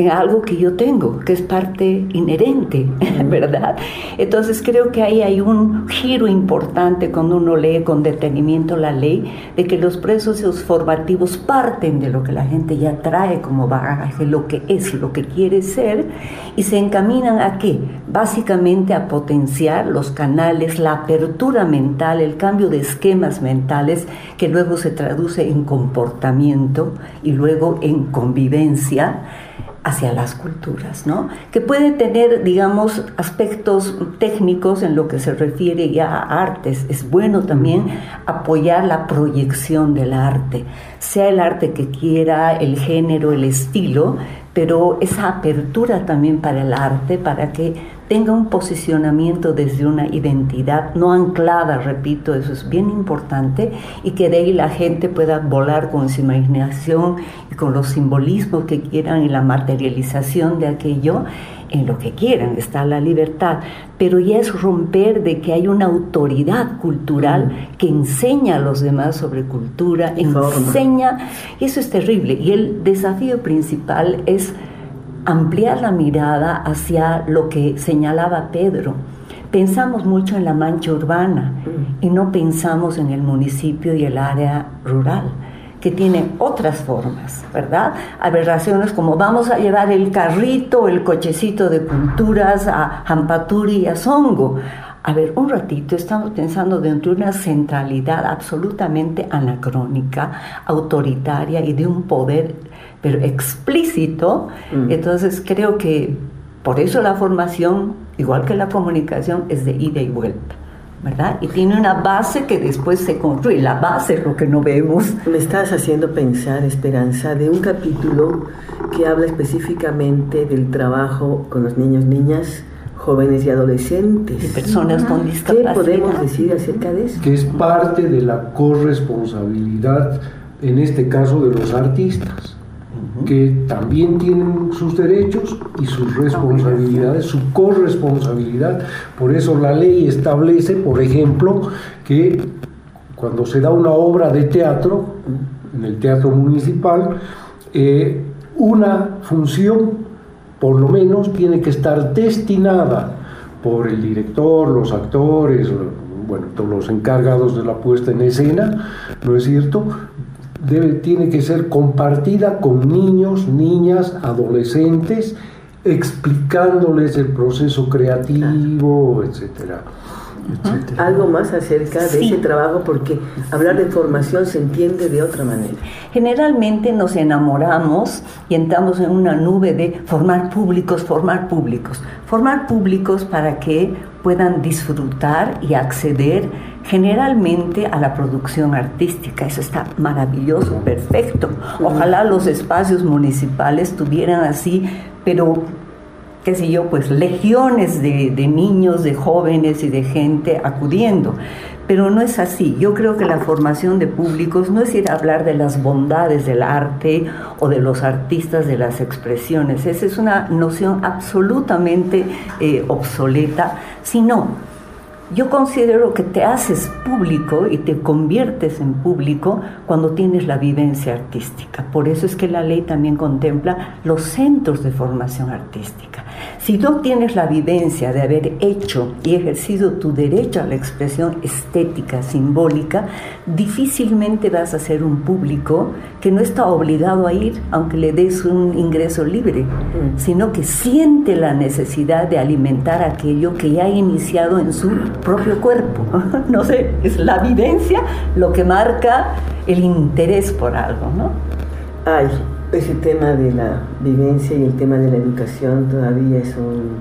en algo que yo tengo, que es parte inherente, ¿verdad? Entonces creo que ahí hay un giro importante cuando uno lee con detenimiento la ley, de que los procesos formativos parten de lo que la gente ya trae como bagaje, lo que es, lo que quiere ser, y se encaminan a ¿qué? Básicamente a potenciar los canales, la apertura mental, el cambio de esquemas mentales, que luego se traduce en comportamiento y luego en convivencia hacia las culturas, ¿no? Que puede tener, digamos, aspectos técnicos en lo que se refiere ya a artes. Es bueno también apoyar la proyección del arte, sea el arte que quiera, el género, el estilo, pero esa apertura también para el arte, para que tenga un posicionamiento desde una identidad no anclada, repito, eso es bien importante, y que de ahí la gente pueda volar con su imaginación y con los simbolismos que quieran y la materialización de aquello en lo que quieran, está la libertad, pero ya es romper de que hay una autoridad cultural que enseña a los demás sobre cultura, enseña, y eso es terrible, y el desafío principal es ampliar la mirada hacia lo que señalaba Pedro. Pensamos mucho en la mancha urbana y no pensamos en el municipio y el área rural, que tiene otras formas, ¿verdad? Aberraciones como vamos a llevar el carrito, el cochecito de culturas a Hampaturi y a Songo. A ver, un ratito, estamos pensando dentro de una centralidad absolutamente anacrónica, autoritaria y de un poder pero explícito. Entonces creo que por eso la formación, igual que la comunicación, es de ida y vuelta, ¿verdad? Y tiene una base que después se construye. La base es lo que no vemos. Me estás haciendo pensar, Esperanza, de un capítulo que habla específicamente del trabajo con los niños, niñas, jóvenes y adolescentes. Y personas con discapacidad. ¿Qué podemos decir acerca de eso? Que es parte de la corresponsabilidad, en este caso de los artistas, que también tienen sus derechos y sus responsabilidades, su corresponsabilidad. Por eso la ley establece, por ejemplo, que cuando se da una obra de teatro, en el teatro municipal, una función, por lo menos, tiene que estar destinada por el director, los actores, bueno, todos los encargados de la puesta en escena, ¿no es cierto?, tiene que ser compartida con niños, niñas, adolescentes, explicándoles el proceso creativo, etcétera, etcétera. Algo más acerca de ese trabajo, porque hablar de formación se entiende de otra manera. Generalmente nos enamoramos y entramos en una nube de formar públicos para que puedan disfrutar y acceder generalmente a la producción artística. Eso está maravilloso, perfecto. Ojalá los espacios municipales tuvieran así, pero qué sé yo, pues legiones de niños, de jóvenes y de gente acudiendo. Pero no es así. Yo creo que la formación de públicos no es ir a hablar de las bondades del arte o de los artistas, de las expresiones. Esa es una noción absolutamente obsoleta, sino yo considero que te haces público y te conviertes en público cuando tienes la vivencia artística. Por eso es que la ley también contempla los centros de formación artística. Si no tienes la vivencia de haber hecho y ejercido tu derecho a la expresión estética, simbólica, difícilmente vas a ser un público que no está obligado a ir, aunque le des un ingreso libre, sino que siente la necesidad de alimentar aquello que ya ha iniciado en su propio cuerpo. No sé, es la vivencia lo que marca el interés por algo, ¿no? Ay, ese tema de la vivencia y el tema de la educación todavía es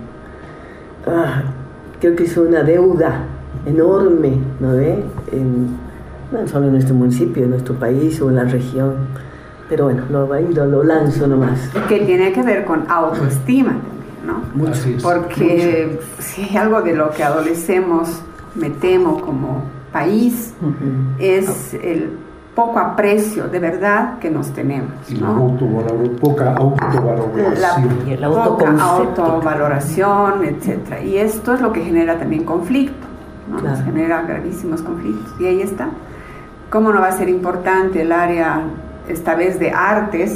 creo que es una deuda enorme, ¿no ve? No solo en nuestro municipio, en nuestro país o en la región, pero bueno, lo lanzo nomás. Que tiene que ver con autoestima, ¿no? Mucho. Porque si hay algo de lo que adolecemos, me temo, como país, es el poco aprecio de verdad que nos tenemos, ¿no? Y poca autovaloración. Y el poca autovaloración, etcétera. Y esto es lo que genera también conflicto, ¿no? Claro. Nos genera gravísimos conflictos. Y ahí está. ¿Cómo no va a ser importante el área, esta vez de artes?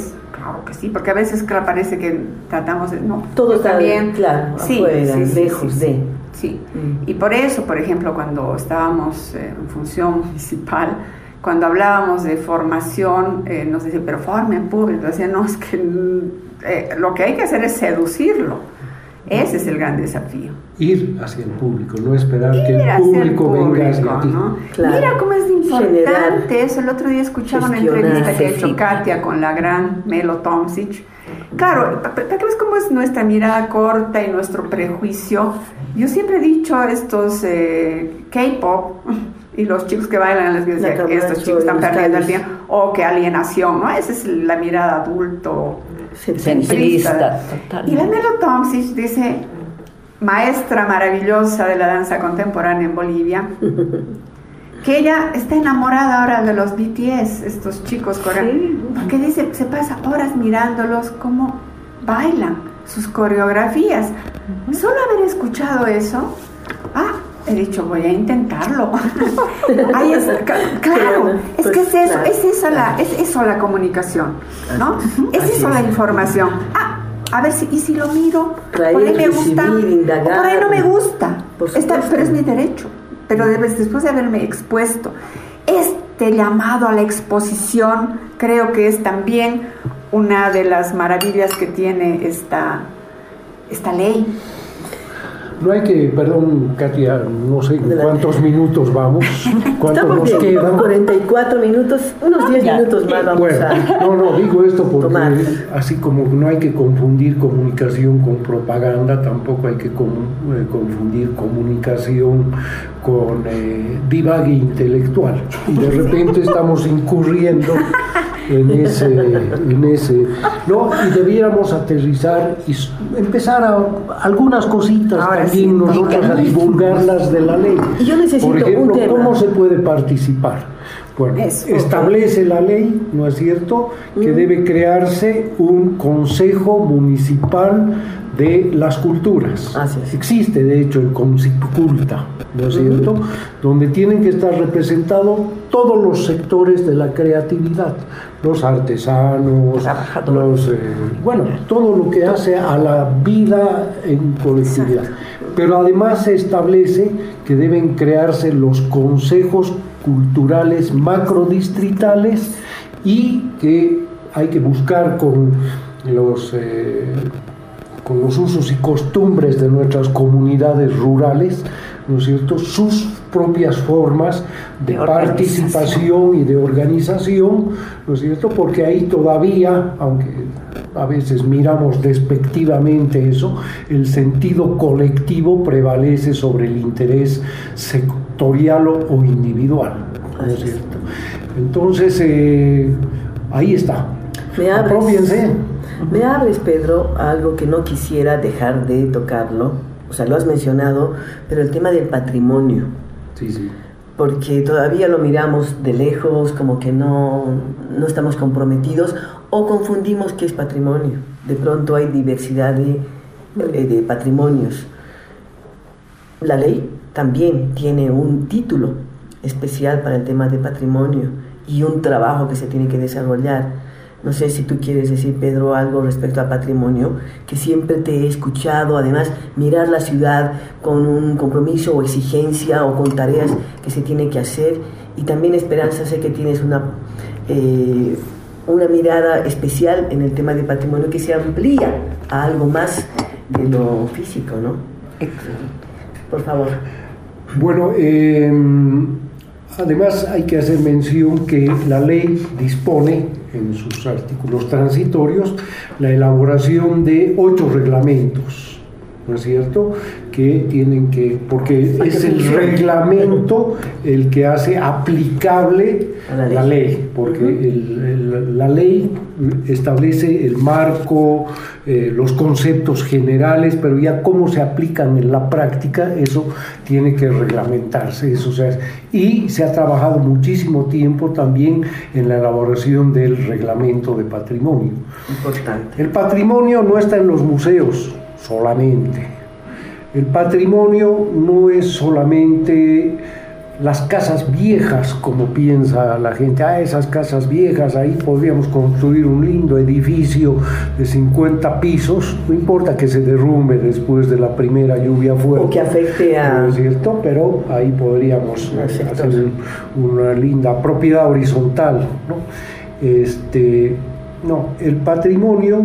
Claro que sí, porque a veces parece que tratamos de... No, todo está bien, claro, sí, afuera, sí, lejos sí, de... Sí, y por eso, por ejemplo, cuando estábamos en función municipal, cuando hablábamos de formación, nos decían, pero formen público. Decían, no, es que lo que hay que hacer es seducirlo. Ese es el gran desafío. Ir hacia el público, no esperar que el público venga hacia ti. ¿No? Claro. Mira cómo es importante eso. El otro día escuchaba una entrevista que ha hecho Katia con la gran Melo Tomsic. Claro, para que veas cómo es nuestra mirada corta y nuestro prejuicio. Yo siempre he dicho estos K-pop y los chicos que bailan en las videos, estos chicos están perdiendo el tiempo, o que alienación, ¿no? Esa es la mirada adulto centrista. Total. Y la Melo Tomsic dice, maestra maravillosa de la danza contemporánea en Bolivia, que ella está enamorada ahora de los BTS, estos chicos coreanos, sí. Porque dice, se pasa horas mirándolos cómo bailan, sus coreografías. Solo haber escuchado eso, he dicho, voy a intentarlo. Ahí es, claro, es que es eso la comunicación, ¿no? Es eso la información. A ver si lo miro, por ahí me gusta, o por ahí no me gusta, pero es mi derecho. Pero después de haberme expuesto, este llamado a la exposición creo que es también una de las maravillas que tiene esta ley. No hay que, perdón, Katia, no sé cuántos minutos vamos, cuánto nos quedan. 44 minutos, unos 10 minutos más vamos a... digo esto porque así como no hay que confundir comunicación con propaganda, tampoco hay que confundir comunicación con divague intelectual. Y de repente estamos incurriendo en ese y debiéramos aterrizar y empezar algunas cositas también nosotros a divulgarlas de la ley. Y yo necesito por ejemplo, un tema. ¿Cómo se puede participar? Bueno, establece la ley, ¿no es cierto?, que debe crearse un consejo municipal de las culturas. Existe, de hecho, el Consipculta, ¿no es cierto?, donde tienen que estar representados todos los sectores de la creatividad, los artesanos, todo lo que hace a la vida en colectividad. Pero además se establece que deben crearse los consejos culturales macrodistritales y que hay que buscar con los usos y costumbres de nuestras comunidades rurales, ¿no es cierto?, sus propias formas de participación y de organización, ¿no es cierto?, porque ahí todavía, aunque a veces miramos despectivamente eso, el sentido colectivo prevalece sobre el interés sectorial o individual, ¿no es cierto? Entonces, ahí está. Apropiense. Me abres, Pedro, algo que no quisiera dejar de tocarlo, o sea, lo has mencionado, pero el tema del patrimonio. Sí. Porque todavía lo miramos de lejos, como que no estamos comprometidos, o confundimos qué es patrimonio. De pronto hay diversidad de patrimonios. La ley también tiene un título especial para el tema de patrimonio y un trabajo que se tiene que desarrollar. No sé si tú quieres decir, Pedro, algo respecto al patrimonio, que siempre te he escuchado, además, mirar la ciudad con un compromiso o exigencia o con tareas que se tienen que hacer. Y también, Esperanza, sé que tienes una mirada especial en el tema de patrimonio que se amplía a algo más de lo físico, ¿no? Por favor. Bueno, además hay que hacer mención que la ley dispone en sus artículos transitorios la elaboración de 8 reglamentos, ¿no es cierto?, que tienen que, porque es el reglamento el que hace aplicable la ley, porque la ley establece el marco, los conceptos generales, pero ya cómo se aplican en la práctica, eso tiene que reglamentarse, y se ha trabajado muchísimo tiempo también en la elaboración del reglamento de patrimonio. Importante. El patrimonio no está en los museos solamente. El patrimonio no es solamente las casas viejas, como piensa la gente, esas casas viejas, ahí podríamos construir un lindo edificio de 50 pisos, no importa que se derrumbe después de la primera lluvia fuerte. O que afecte a... ¿No es cierto? Pero ahí podríamos hacer una linda propiedad horizontal, ¿no? No, el patrimonio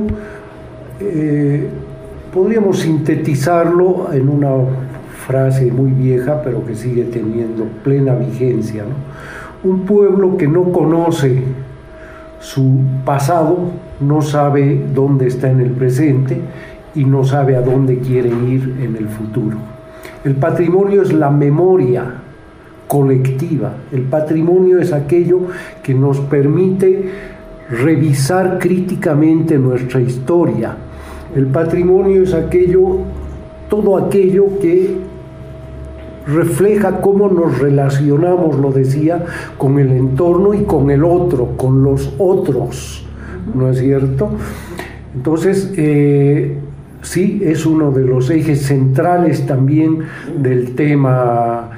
podríamos sintetizarlo en una frase muy vieja, pero que sigue teniendo plena vigencia, ¿no? Un pueblo que no conoce su pasado no sabe dónde está en el presente y no sabe a dónde quiere ir en el futuro. El patrimonio es la memoria colectiva. El patrimonio es aquello que nos permite revisar críticamente nuestra historia. El patrimonio es todo aquello que refleja cómo nos relacionamos, lo decía, con el entorno y con el otro, con los otros, ¿no es cierto? Entonces, sí, es uno de los ejes centrales también del tema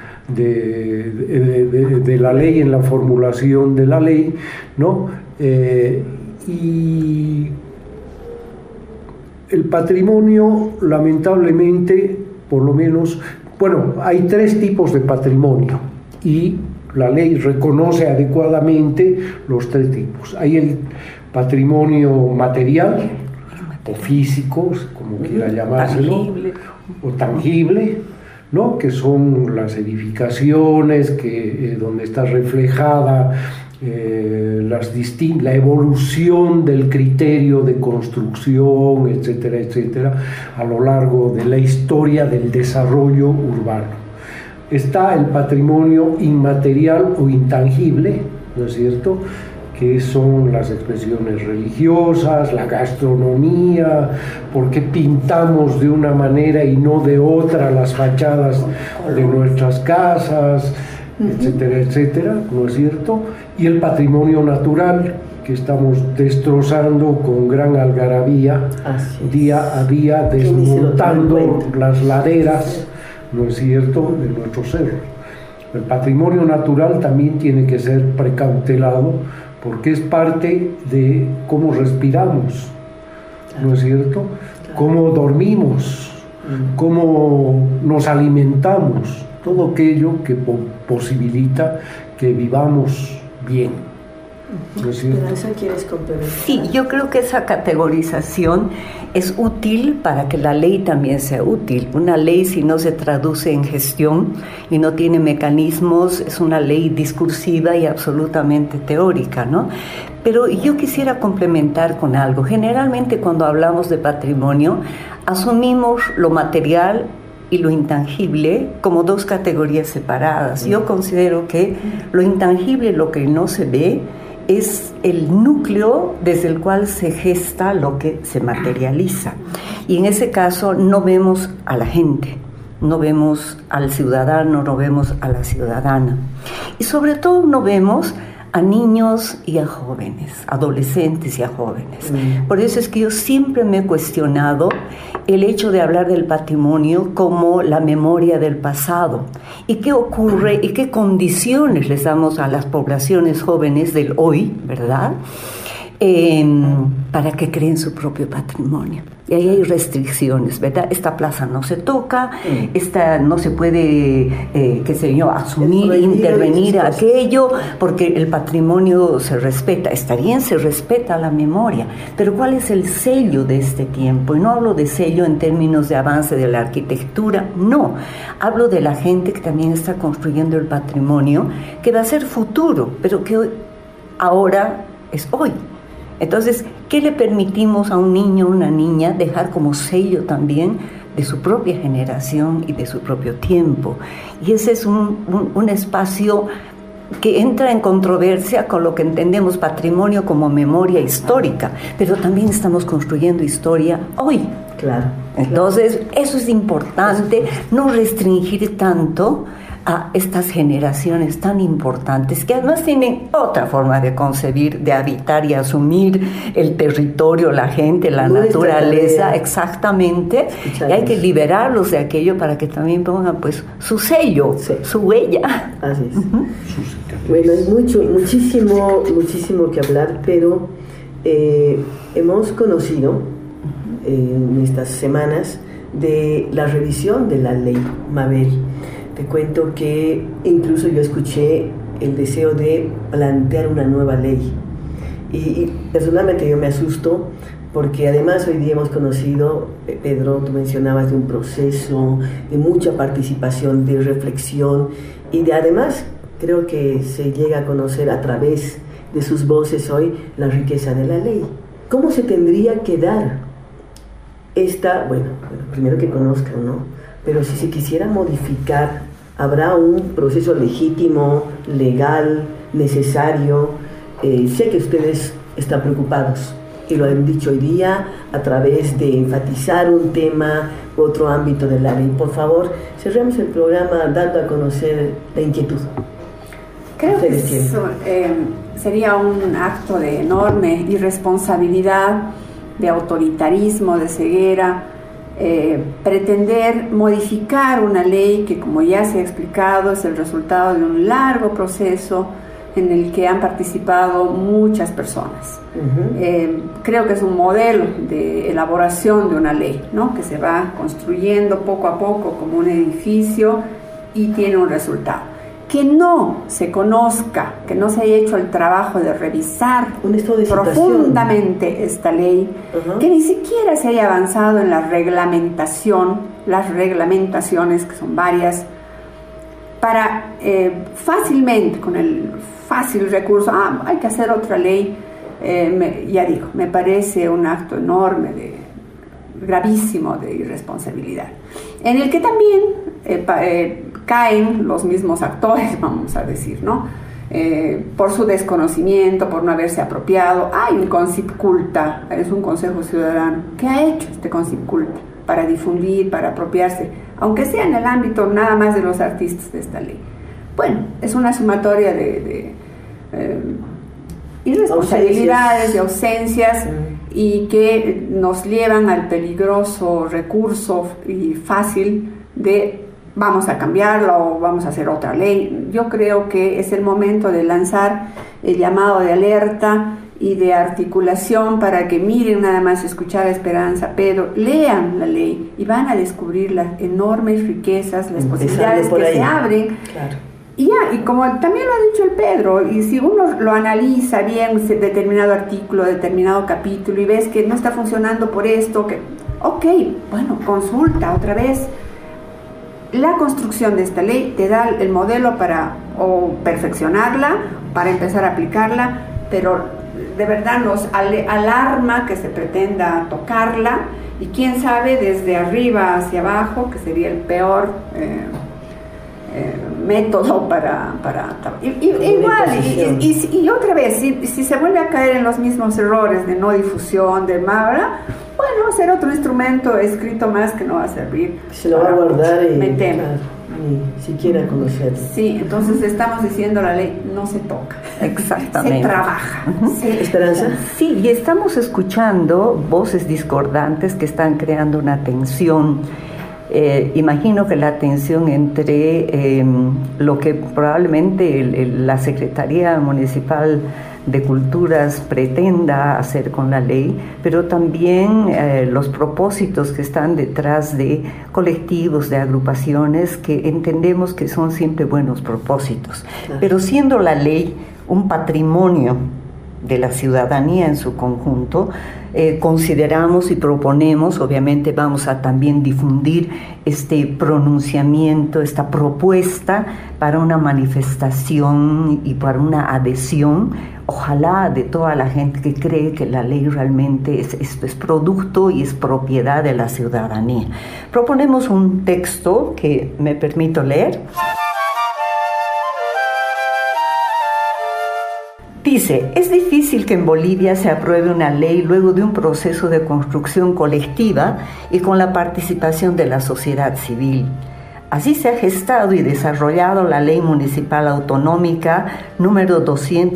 de la ley, en la formulación de la ley, ¿no? Y el patrimonio, lamentablemente, por lo menos, bueno, hay 3 tipos de patrimonio y la ley reconoce adecuadamente los 3 tipos. Hay el patrimonio material o físico, como quiera llamárselo, o tangible, ¿no? Que son las edificaciones, donde está reflejada la evolución del criterio de construcción, etcétera, etcétera, a lo largo de la historia del desarrollo urbano. Está el patrimonio inmaterial o intangible, ¿no es cierto?, que son las expresiones religiosas, la gastronomía, por qué pintamos de una manera y no de otra las fachadas de nuestras casas, etcétera, etcétera, ¿no es cierto? Y el patrimonio natural, que estamos destrozando con gran algarabía, día a día, desmontando las laderas, ¿no es cierto?, de nuestros cerros. El patrimonio natural también tiene que ser precautelado, porque es parte de cómo respiramos, ¿no es cierto?, cómo dormimos, cómo nos alimentamos, todo aquello que posibilita que vivamos bien. ¿No es cierto? ¿Quieres complementar? Sí, yo creo que esa categorización es útil para que la ley también sea útil. Una ley, si no se traduce en gestión y no tiene mecanismos, es una ley discursiva y absolutamente teórica, ¿no? Pero yo quisiera complementar con algo. Generalmente cuando hablamos de patrimonio, asumimos lo material y lo intangible como 2 categorías separadas. Yo considero que lo intangible, lo que no se ve, es el núcleo desde el cual se gesta lo que se materializa. Y en ese caso no vemos a la gente, no vemos al ciudadano, no vemos a la ciudadana. Y sobre todo no vemos a niños y a jóvenes, adolescentes y a jóvenes. Por eso es que yo siempre me he cuestionado el hecho de hablar del patrimonio como la memoria del pasado. ¿Y qué ocurre y qué condiciones les damos a las poblaciones jóvenes del hoy, verdad?, para que creen su propio patrimonio. Y ahí hay restricciones, ¿verdad? Esta plaza no se toca, esta no se puede, qué sé yo, asumir, intervenir a aquello, porque el patrimonio se respeta. Está bien, se respeta la memoria, pero ¿cuál es el sello de este tiempo? Y no hablo de sello en términos de avance de la arquitectura, no. Hablo de la gente que también está construyendo el patrimonio, que va a ser futuro, pero que ahora es hoy. Entonces, ¿qué le permitimos a un niño o una niña dejar como sello también de su propia generación y de su propio tiempo? Y ese es un espacio que entra en controversia con lo que entendemos patrimonio como memoria histórica, pero también estamos construyendo historia hoy. Claro. Entonces, eso es importante, no restringir tanto a estas generaciones tan importantes que además tienen otra forma de concebir, de habitar y asumir el territorio, la gente, la naturaleza, exactamente, y hay que liberarlos de aquello para que también pongan pues su sello, su huella. Así es. Bueno, hay muchísimo que hablar, pero hemos conocido en estas semanas de la revisión de la ley Mabel. Te cuento que incluso yo escuché el deseo de plantear una nueva ley y personalmente yo me asusto porque además hoy día hemos conocido, Pedro, tú mencionabas de un proceso de mucha participación, de reflexión y de además creo que se llega a conocer a través de sus voces hoy la riqueza de la ley. ¿Cómo se tendría que dar esta, bueno, primero que conozcan, ¿no? Pero si se quisiera modificar, ¿habrá un proceso legítimo, legal, necesario? Sé que ustedes están preocupados y lo han dicho hoy día a través de enfatizar un tema, otro ámbito de la ley. Por favor, cerremos el programa dando a conocer la inquietud. Creo que eso, sería un acto de enorme irresponsabilidad, de autoritarismo, de ceguera, pretender modificar una ley que, como ya se ha explicado, es el resultado de un largo proceso en el que han participado muchas personas. Creo que es un modelo de elaboración de una ley, ¿no? Que se va construyendo poco a poco como un edificio y tiene un resultado. Que no se conozca, que no se haya hecho el trabajo de revisar profundamente esta ley, que ni siquiera se haya avanzado en la reglamentación, las reglamentaciones, que son varias, para fácilmente, con el fácil recurso, hay que hacer otra ley, me parece un acto enorme, gravísimo de irresponsabilidad, en el que también caen los mismos actores, vamos a decir, ¿no? Por su desconocimiento, por no haberse apropiado. Hay un Concipculta, es un Consejo Ciudadano. ¿Qué ha hecho este Concipculta para difundir, para apropiarse, aunque sea en el ámbito nada más de los artistas de esta ley? Bueno, es una sumatoria de irresponsabilidades, de ausencias, y que nos llevan al peligroso recurso y fácil de vamos a cambiarla o vamos a hacer otra ley. Yo creo que es el momento de lanzar el llamado de alerta y de articulación para que miren nada más, escuchar a Esperanza, Pedro, lean la ley y van a descubrir las enormes riquezas, las posibilidades que se abren. Claro. Y como también lo ha dicho el Pedro, y si uno lo analiza bien, determinado artículo, determinado capítulo, y ves que no está funcionando por esto, bueno, consulta otra vez. La construcción de esta ley te da el modelo para perfeccionarla, para empezar a aplicarla, pero de verdad nos alarma que se pretenda tocarla, y quién sabe desde arriba hacia abajo, que sería el peor método para igual, y otra vez, si se vuelve a caer en los mismos errores de no difusión, de Mabra, bueno, ser otro instrumento escrito más que no va a servir. Se lo va a guardar y ni siquiera conocerlo. Sí, entonces estamos diciendo la ley no se toca. Exactamente. Se trabaja. ¿Esperanza? Sí, y estamos escuchando voces discordantes que están creando una tensión. Imagino que la tensión entre lo que probablemente la Secretaría Municipal de Culturas pretenda hacer con la ley, pero también los propósitos que están detrás de colectivos, de agrupaciones que entendemos que son siempre buenos propósitos. Pero siendo la ley un patrimonio de la ciudadanía en su conjunto, consideramos y proponemos, obviamente vamos a también difundir este pronunciamiento, esta propuesta para una manifestación y para una adhesión, ojalá de toda la gente que cree que la ley realmente esto es producto y es propiedad de la ciudadanía. Proponemos un texto que me permito leer. Dice, es difícil que en Bolivia se apruebe una ley luego de un proceso de construcción colectiva y con la participación de la sociedad civil. Así se ha gestado y desarrollado la Ley Municipal Autonómica número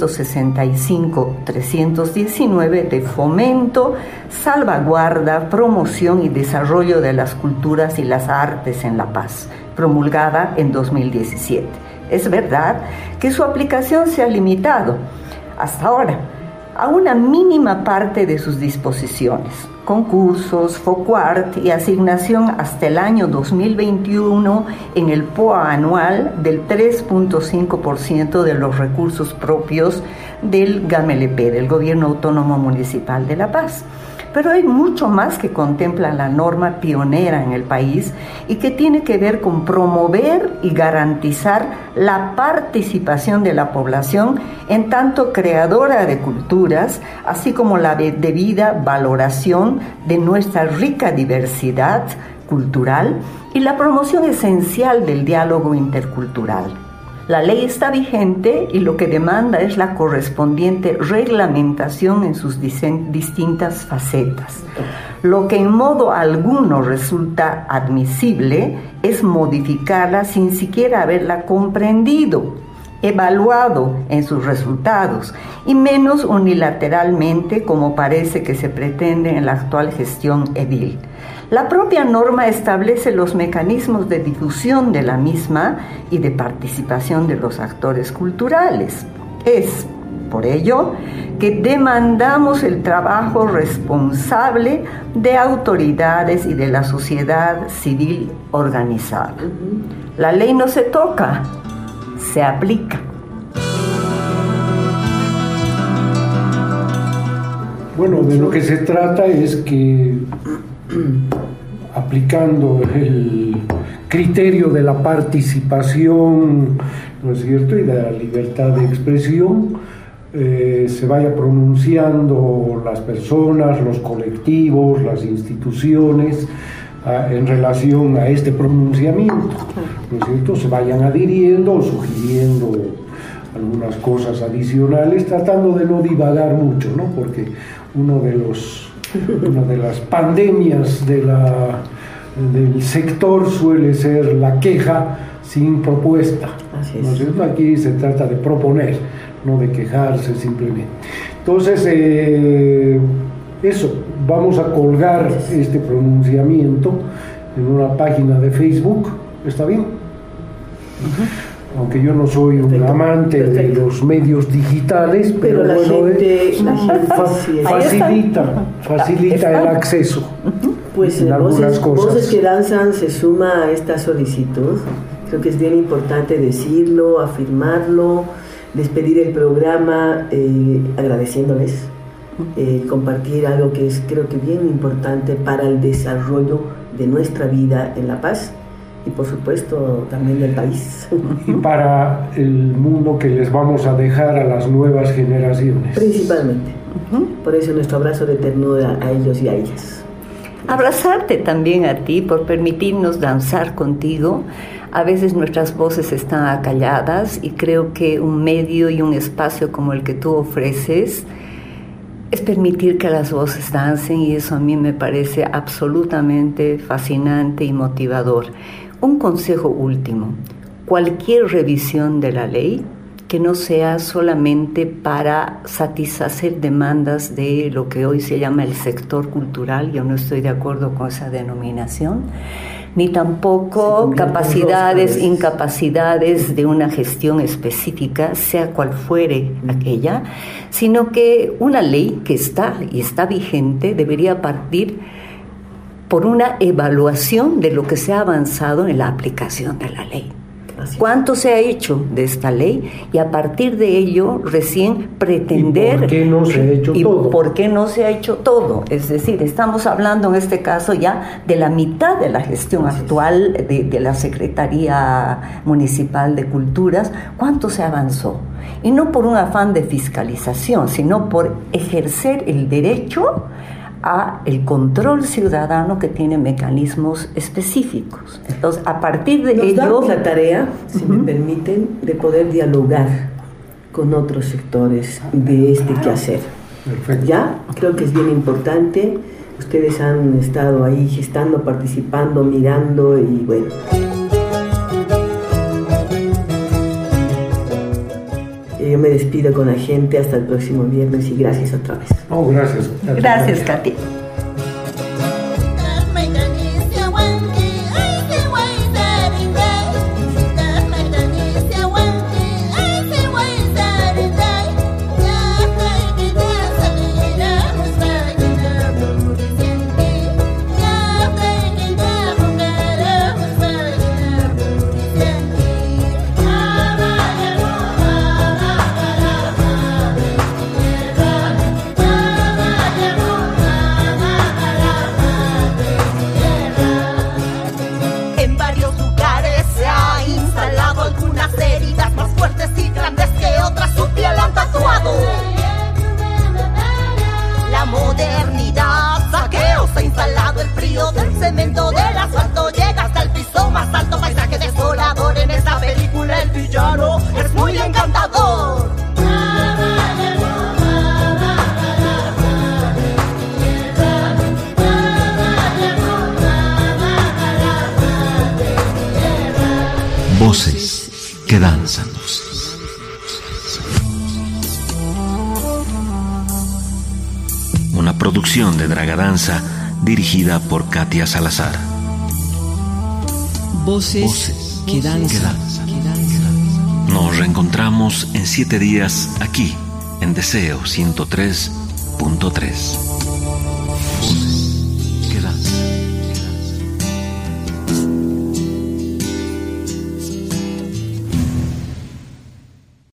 265-319 de fomento, salvaguarda, promoción y desarrollo de las culturas y las artes en La Paz, promulgada en 2017. Es verdad que su aplicación se ha limitado hasta ahora a una mínima parte de sus disposiciones, concursos, FOCUART y asignación hasta el año 2021 en el POA anual del 3.5% de los recursos propios del GAMLP, del Gobierno Autónomo Municipal de La Paz. Pero hay mucho más que contempla la norma pionera en el país y que tiene que ver con promover y garantizar la participación de la población en tanto creadora de culturas, así como la debida valoración de nuestra rica diversidad cultural y la promoción esencial del diálogo intercultural. La ley está vigente y lo que demanda es la correspondiente reglamentación en sus distintas facetas. Lo que en modo alguno resulta admisible es modificarla sin siquiera haberla comprendido, evaluado en sus resultados, y menos unilateralmente como parece que se pretende en la actual gestión edil. La propia norma establece los mecanismos de difusión de la misma y de participación de los actores culturales. Es, por ello, que demandamos el trabajo responsable de autoridades y de la sociedad civil organizada. La ley no se toca, se aplica. Bueno, de lo que se trata es que aplicando el criterio de la participación, ¿no es cierto?, y de la libertad de expresión, se vaya pronunciando las personas, los colectivos, las instituciones en relación a este pronunciamiento, ¿no es cierto?, se vayan adhiriendo o sugiriendo algunas cosas adicionales, tratando de no divagar mucho, ¿no?, porque una de las pandemias del sector suele ser la queja sin propuesta. Así es. ¿No es cierto? Aquí se trata de proponer, no de quejarse simplemente. Entonces, eso, vamos a colgar este pronunciamiento en una página de Facebook, ¿está bien? Aunque yo no soy un amante de los medios digitales, pero la bueno, gente facilita el acceso. Pues en Voces que Danzan se suma a esta solicitud. Creo que es bien importante decirlo, afirmarlo, despedir el programa agradeciéndoles, compartir algo que es, creo que bien importante para el desarrollo de nuestra vida en La Paz y por supuesto también del país. Y para el mundo que les vamos a dejar a las nuevas generaciones. Principalmente. Por eso nuestro abrazo de ternura a ellos y a ellas. Abrazarte también a ti por permitirnos danzar contigo. A veces nuestras voces están acalladas y creo que un medio y un espacio como el que tú ofreces es permitir que las voces dancen, y eso a mí me parece absolutamente fascinante y motivador. Un consejo último: cualquier revisión de la ley que no sea solamente para satisfacer demandas de lo que hoy se llama el sector cultural, yo no estoy de acuerdo con esa denominación, ni tampoco capacidades, incapacidades de una gestión específica, sea cual fuere aquella, sino que una ley que está vigente debería partir por una evaluación de lo que se ha avanzado en la aplicación de la ley. ¿Cuánto se ha hecho de esta ley? Y a partir de ello recién pretender... ¿Y por qué no se ha hecho todo? ¿Por qué no se ha hecho todo? Es decir, estamos hablando en este caso ya de la mitad de la gestión actual de la Secretaría Municipal de Culturas. ¿Cuánto se avanzó? Y no por un afán de fiscalización, sino por ejercer el derecho a el control ciudadano que tiene mecanismos específicos. Entonces, a partir de ello... Nos damos la tarea, si me permiten, de poder dialogar con otros sectores de este quehacer. Perfecto. Ya, creo que es bien importante. Ustedes han estado ahí gestando, participando, mirando y bueno... Yo me despido con la gente hasta el próximo viernes y gracias otra vez. Gracias. Gracias, Katy. La modernidad, saqueo, se ha instalado el frío del cemento, del asfalto, llega hasta el piso más alto, paisaje desolador. En esta película el villano es muy encantador. Voces que danzan. Una producción de Dragadanza dirigida por Katia Salazar. Voces que danzan. Nos reencontramos en 7 días aquí en Deseo 103.3.